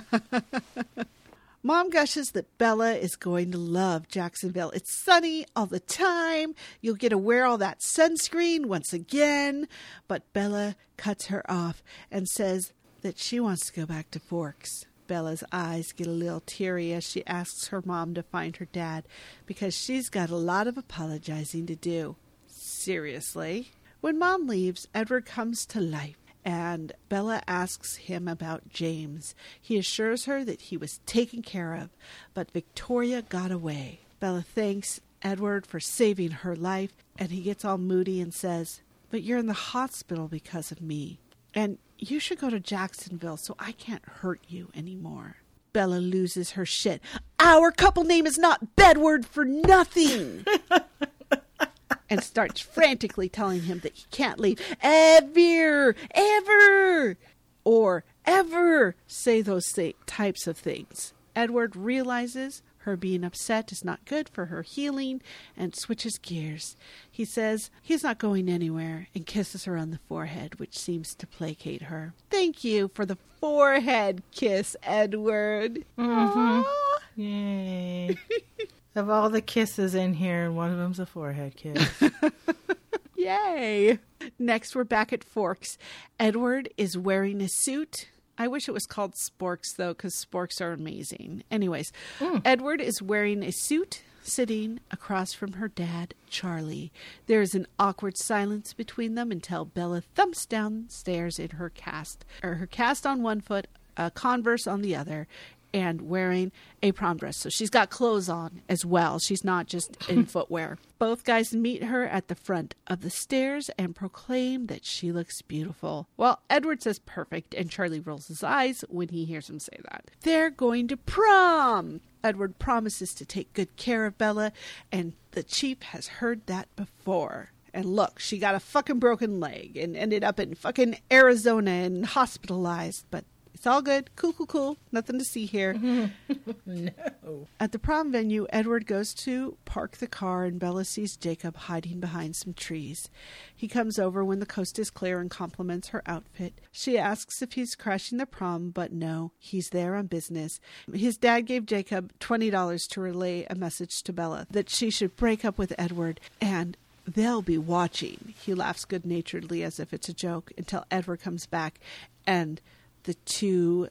Mom gushes that Bella is going to love Jacksonville. It's sunny all the time. You'll get to wear all that sunscreen once again. But Bella cuts her off and says that she wants to go back to Forks. Bella's eyes get a little teary as she asks her mom to find her dad because she's got a lot of apologizing to do. Seriously? When Mom leaves, Edward comes to life. And Bella asks him about James. He assures her that he was taken care of, but Victoria got away. Bella thanks Edward for saving her life, and he gets all moody and says, but you're in the hospital because of me, and you should go to Jacksonville so I can't hurt you anymore. Bella loses her shit. Our couple name is not Bedward for nothing! And starts frantically telling him that he can't leave ever, or ever say those types of things. Edward realizes her being upset is not good for her healing and switches gears. He says he's not going anywhere and kisses her on the forehead, which seems to placate her. Thank you for the forehead kiss, Edward. Mm-hmm. Yay. Of all the kisses in here, and one of them's a forehead kiss. Yay. Next, we're back at Forks. Edward is wearing a suit. I wish it was called sporks, though, because sporks are amazing. Anyways, Edward is wearing a suit, sitting across from her dad, Charlie. There is an awkward silence between them until Bella thumps downstairs in her cast on one foot, a Converse on the other, and wearing a prom dress. So she's got clothes on as well. She's not just in footwear. Both guys meet her at the front of the stairs and proclaim that she looks beautiful. Well, Edward says perfect, and Charlie rolls his eyes when he hears him say that. They're going to prom! Edward promises to take good care of Bella, and the chief has heard that before. And look, she got a fucking broken leg and ended up in fucking Arizona and hospitalized, but it's all good. Cool. Nothing to see here. No. At the prom venue, Edward goes to park the car and Bella sees Jacob hiding behind some trees. He comes over when the coast is clear and compliments her outfit. She asks if he's crashing the prom, but no, he's there on business. His dad gave Jacob $20 to relay a message to Bella that she should break up with Edward and they'll be watching. He laughs good-naturedly as if it's a joke until Edward comes back and the two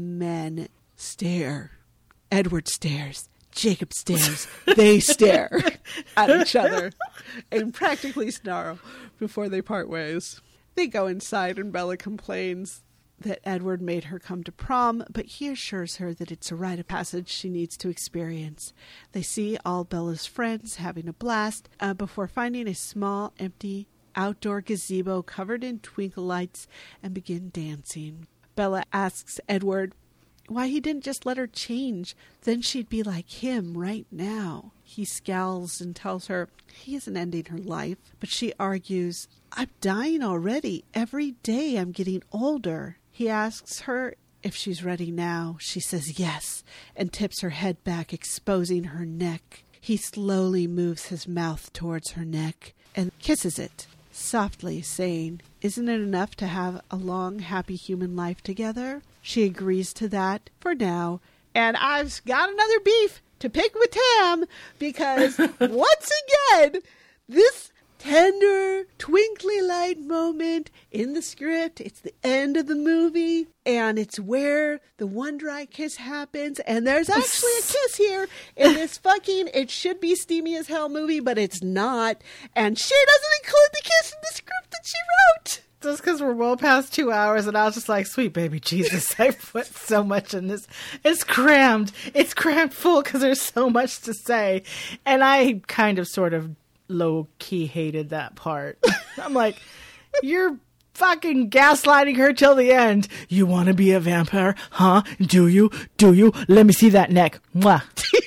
men stare. Edward stares. Jacob stares. They stare at each other and practically snarl before they part ways. They go inside and Bella complains that Edward made her come to prom, but he assures her that it's a rite of passage she needs to experience. They see all Bella's friends having a blast before finding a small, empty, outdoor gazebo covered in twinkle lights and begin dancing. Bella asks Edward why he didn't just let her change. Then she'd be like him right now. He scowls and tells her he isn't ending her life, but she argues, I'm dying already. Every day I'm getting older. He asks her if she's ready now. She says yes and tips her head back, exposing her neck. He slowly moves his mouth towards her neck and kisses it. Softly saying, isn't it enough to have a long, happy human life together? She agrees to that for now. And I've got another beef to pick with Tam because once again, this tender, twinkly light moment in the script, it's the end of the movie, and it's where the one dry kiss happens, and there's actually a kiss here in this fucking, it should be steamy as hell movie, but it's not, and she doesn't include the kiss in the script that she wrote. just because we're well past 2 hours, and I was just like, sweet baby Jesus, I put so much in this. It's crammed full because there's so much to say. And I kind of sort of low-key hated that part. I'm like, you're fucking gaslighting her till the end. You want to be a vampire? Huh? Do you? Let me see that neck. Mwah.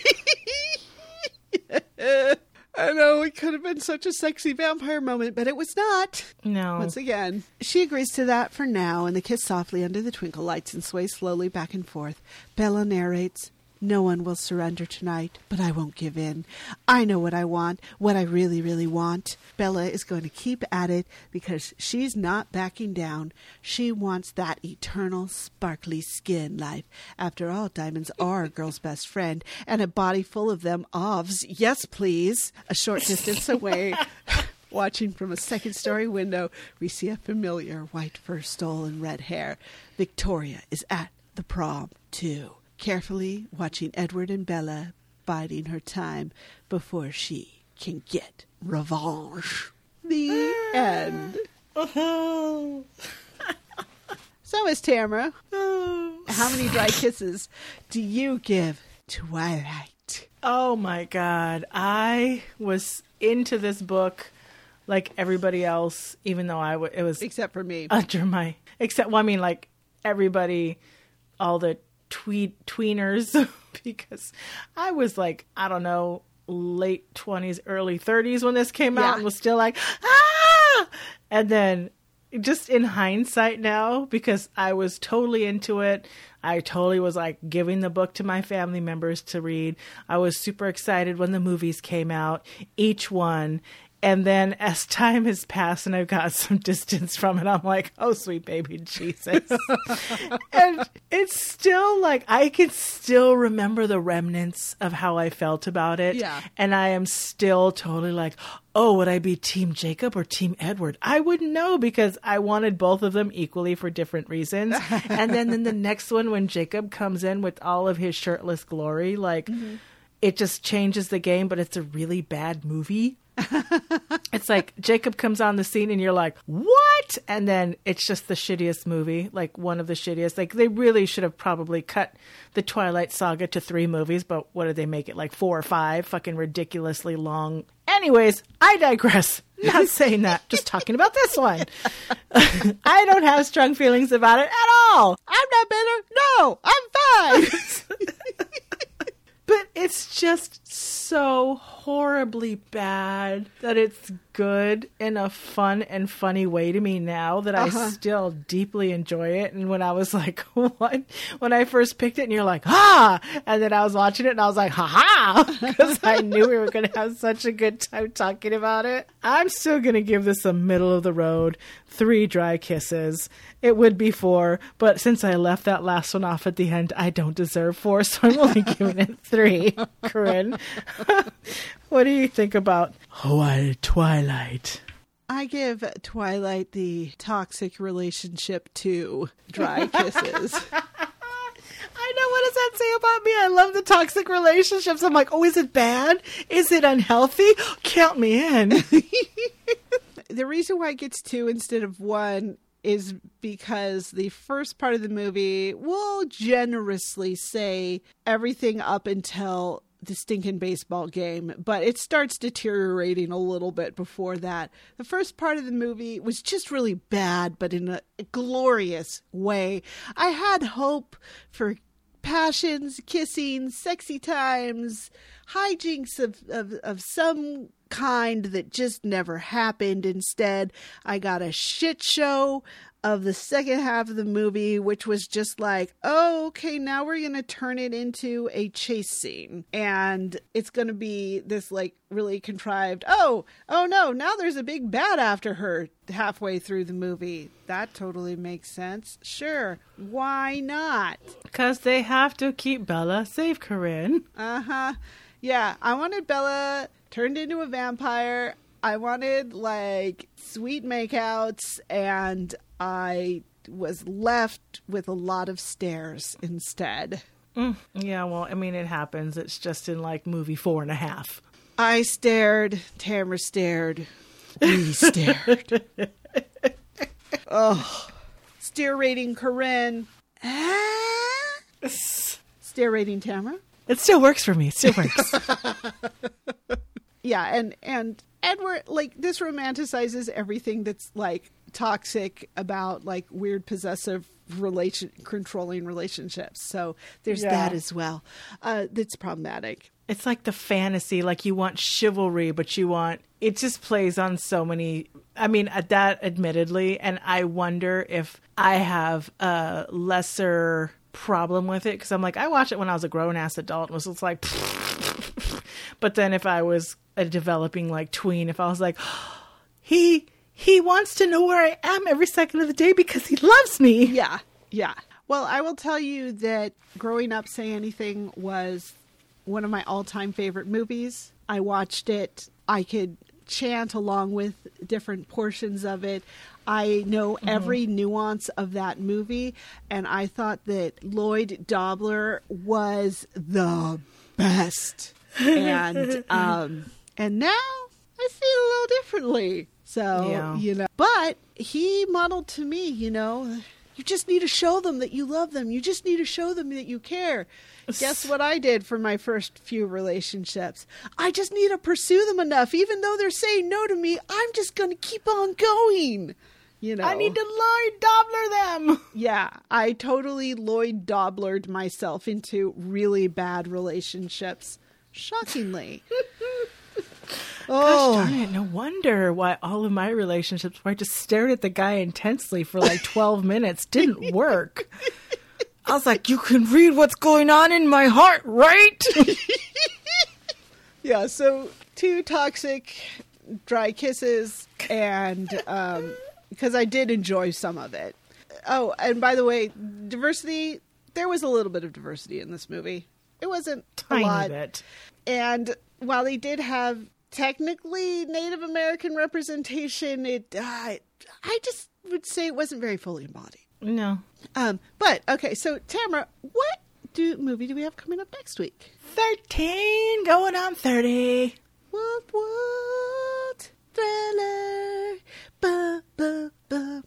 I know, it could have been such a sexy vampire moment, but it was not. No. Once again, she agrees to that for now, and they kiss softly under the twinkle lights and sway slowly back and forth. Bella narrates, "No one will surrender tonight, but I won't give in. I know what I want, what I really, really want." Bella is going to keep at it because she's not backing down. She wants that eternal, sparkly skin life. After all, diamonds are a girl's best friend, and a body full of them ovs. Yes, please. A short distance away, watching from a second-story window, we see a familiar white fur stole and red hair. Victoria is at the prom, too, carefully watching Edward and Bella biding her time before she can get revenge. The end. So, Miss Tamara, how many dry kisses do you give Twilight? Oh my God. I was into this book like everybody else, even though it was Except for me. under my, like everybody, all the tweeners, because I was like, I don't know, late 20s, early 30s when this came out, and was still like, ah! And then just in hindsight now, because I was totally into it, I totally was like giving the book to my family members to read. I was super excited when the movies came out, each one. And then as time has passed and I've got some distance from it, I'm like, oh, sweet baby Jesus. And it's still like, I can still remember the remnants of how I felt about it. Yeah. And I am still totally like, oh, would I be Team Jacob or Team Edward? I wouldn't know because I wanted both of them equally for different reasons. And then in the next one, when Jacob comes in with all of his shirtless glory, like it just changes the game, but it's a really bad movie. It's like Jacob comes on the scene and you're like, what? And then it's just the shittiest movie, like one of the shittiest. Like they really should have probably cut the Twilight Saga to 3 movies, but what did they make it, like 4 or 5? Fucking ridiculously long. Anyways, I digress. Not saying that, just talking about this one. I don't have strong feelings about it at all. I'm not bitter. No, I'm fine. But it's just so horribly bad that it's good in a fun and funny way to me now that I still deeply enjoy it. And when I was like, what? When I first picked it and you're like, ah! And then I was watching it and I was like, ha-ha! Because I knew we were going to have such a good time talking about it. I'm still going to give this a middle of the road, 3 dry kisses. It would be 4, but since I left that last one off at the end, I don't deserve 4, so I'm only giving it 3. Corinne, what do you think about Twilight? I give Twilight the toxic relationship to dry kisses. I know, what does that say about me? I love the toxic relationships. I'm like, oh, is it bad? Is it unhealthy? Count me in. The reason why it gets 2 instead of 1 is because the first part of the movie will generously say everything up until the stinking baseball game, but it starts deteriorating a little bit before that. The first part of the movie was just really bad, but in a glorious way. I had hope for passions, kissing, sexy times, hijinks of some kind that just never happened. Instead, I got a shit show of the second half of the movie, which was just like, oh, okay, now we're going to turn it into a chase scene. And it's going to be this like really contrived, oh no, now there's a big bad after her halfway through the movie. That totally makes sense. Sure. Why not? Because they have to keep Bella safe, Corinne. Yeah, I wanted Bella turned into a vampire. I wanted like sweet makeouts, and I was left with a lot of stares instead. Yeah, well, I mean, it happens. It's just in like movie 4.5. I stared, Tamara stared, we stared. Oh, steer rating Corinne. Steer rating Tamara. It still works for me. It still works. Yeah, and Edward, like, this romanticizes everything that's like toxic about like weird possessive controlling relationships. So there's that as well. That's problematic. It's like the fantasy, like you want chivalry, but it just plays on so many. I mean, that admittedly, and I wonder if I have a lesser problem with it because I'm like, I watched it when I was a grown ass adult and was just like, but then if I was a developing like tween, if I was like, he wants to know where I am every second of the day because he loves me. Yeah. Yeah. Well, I will tell you that growing up, Say Anything was one of my all-time favorite movies. I watched it. I could chant along with different portions of it. I know every nuance of that movie, and I thought that Lloyd Dobler was the best. And now I see it a little differently. So, you know, but he modeled to me, you know, you just need to show them that you love them. You just need to show them that you care. Guess what I did for my first few relationships? I just need to pursue them enough. Even though they're saying no to me, I'm just going to keep on going. You know, I need to Lloyd Dobler them. Yeah, I totally Lloyd Doblered myself into really bad relationships. Shockingly. Gosh darn it, no wonder why all of my relationships where I just stared at the guy intensely for like 12 minutes didn't work. I was like, you can read what's going on in my heart, right? Yeah, so 2 toxic dry kisses, and because I did enjoy some of it. Oh, and by the way, diversity, there was a little bit of diversity in this movie. It wasn't a lot. Bit. And while they did have technically Native American representation, I just would say it wasn't very fully embodied. No. But okay, so Tamara, what movie do we have coming up next week? 13 going on 30. What thriller? Ba ba ba.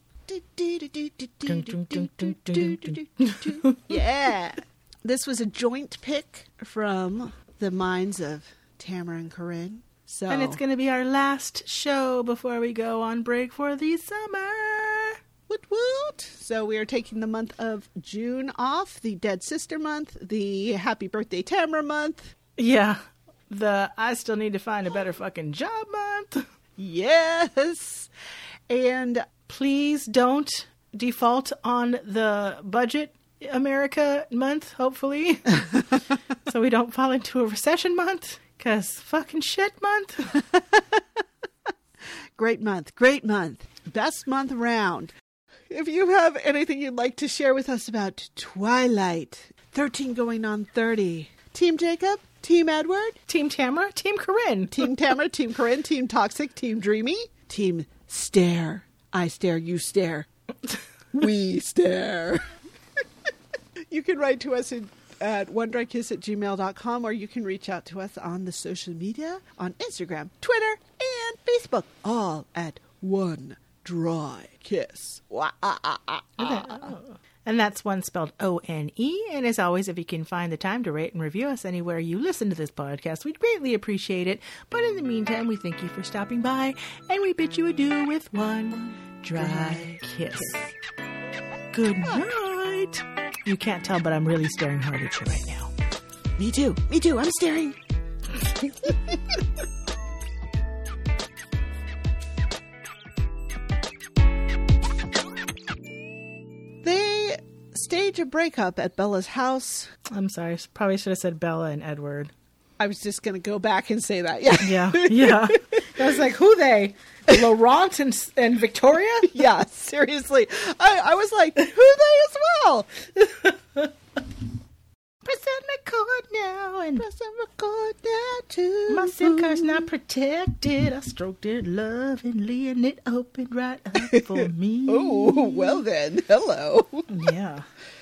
Yeah. This was a joint pick from the minds of Tamara and Corinne. So, and it's going to be our last show before we go on break for the summer. Woot woot. So we are taking the month of June off, the Dead Sister month, the Happy Birthday Tamara month. Yeah. The I still need to find a better fucking job month. Yes. And please don't default on the budget America month, hopefully. So we don't fall into a recession month. Because fucking shit month. Great month. Great month. Best month around. If you have anything you'd like to share with us about Twilight, 13 going on 30. Team Jacob? Team Edward? Team Tamara? Team Corinne? Team Tamara? Team Corinne? Team Toxic? Team Dreamy? Team Stare. I stare, you stare. We stare. You can write to us at onedrykiss@gmail.com, or you can reach out to us on the social media on Instagram, Twitter, and Facebook, all at One Dry Kiss. And that's one spelled O-N-E. And as always, if you can find the time to rate and review us anywhere you listen to this podcast, we'd greatly appreciate it. But in the meantime, we thank you for stopping by, and we bid you adieu with one dry kiss. Good night. You can't tell, but I'm really staring hard at you right now. Me too. Me too. I'm staring. They stage a breakup at Bella's house. I'm sorry. Probably should have said Bella and Edward. I was just going to go back and say that. Yeah. Yeah. I was like, who they? Laurent and Victoria? Yeah, seriously. I was like, who they as well? Press and record now. And press and record now, too. My SIM card's not protected. I stroked it lovingly and it opened right up for me. Oh, well then. Hello. Yeah.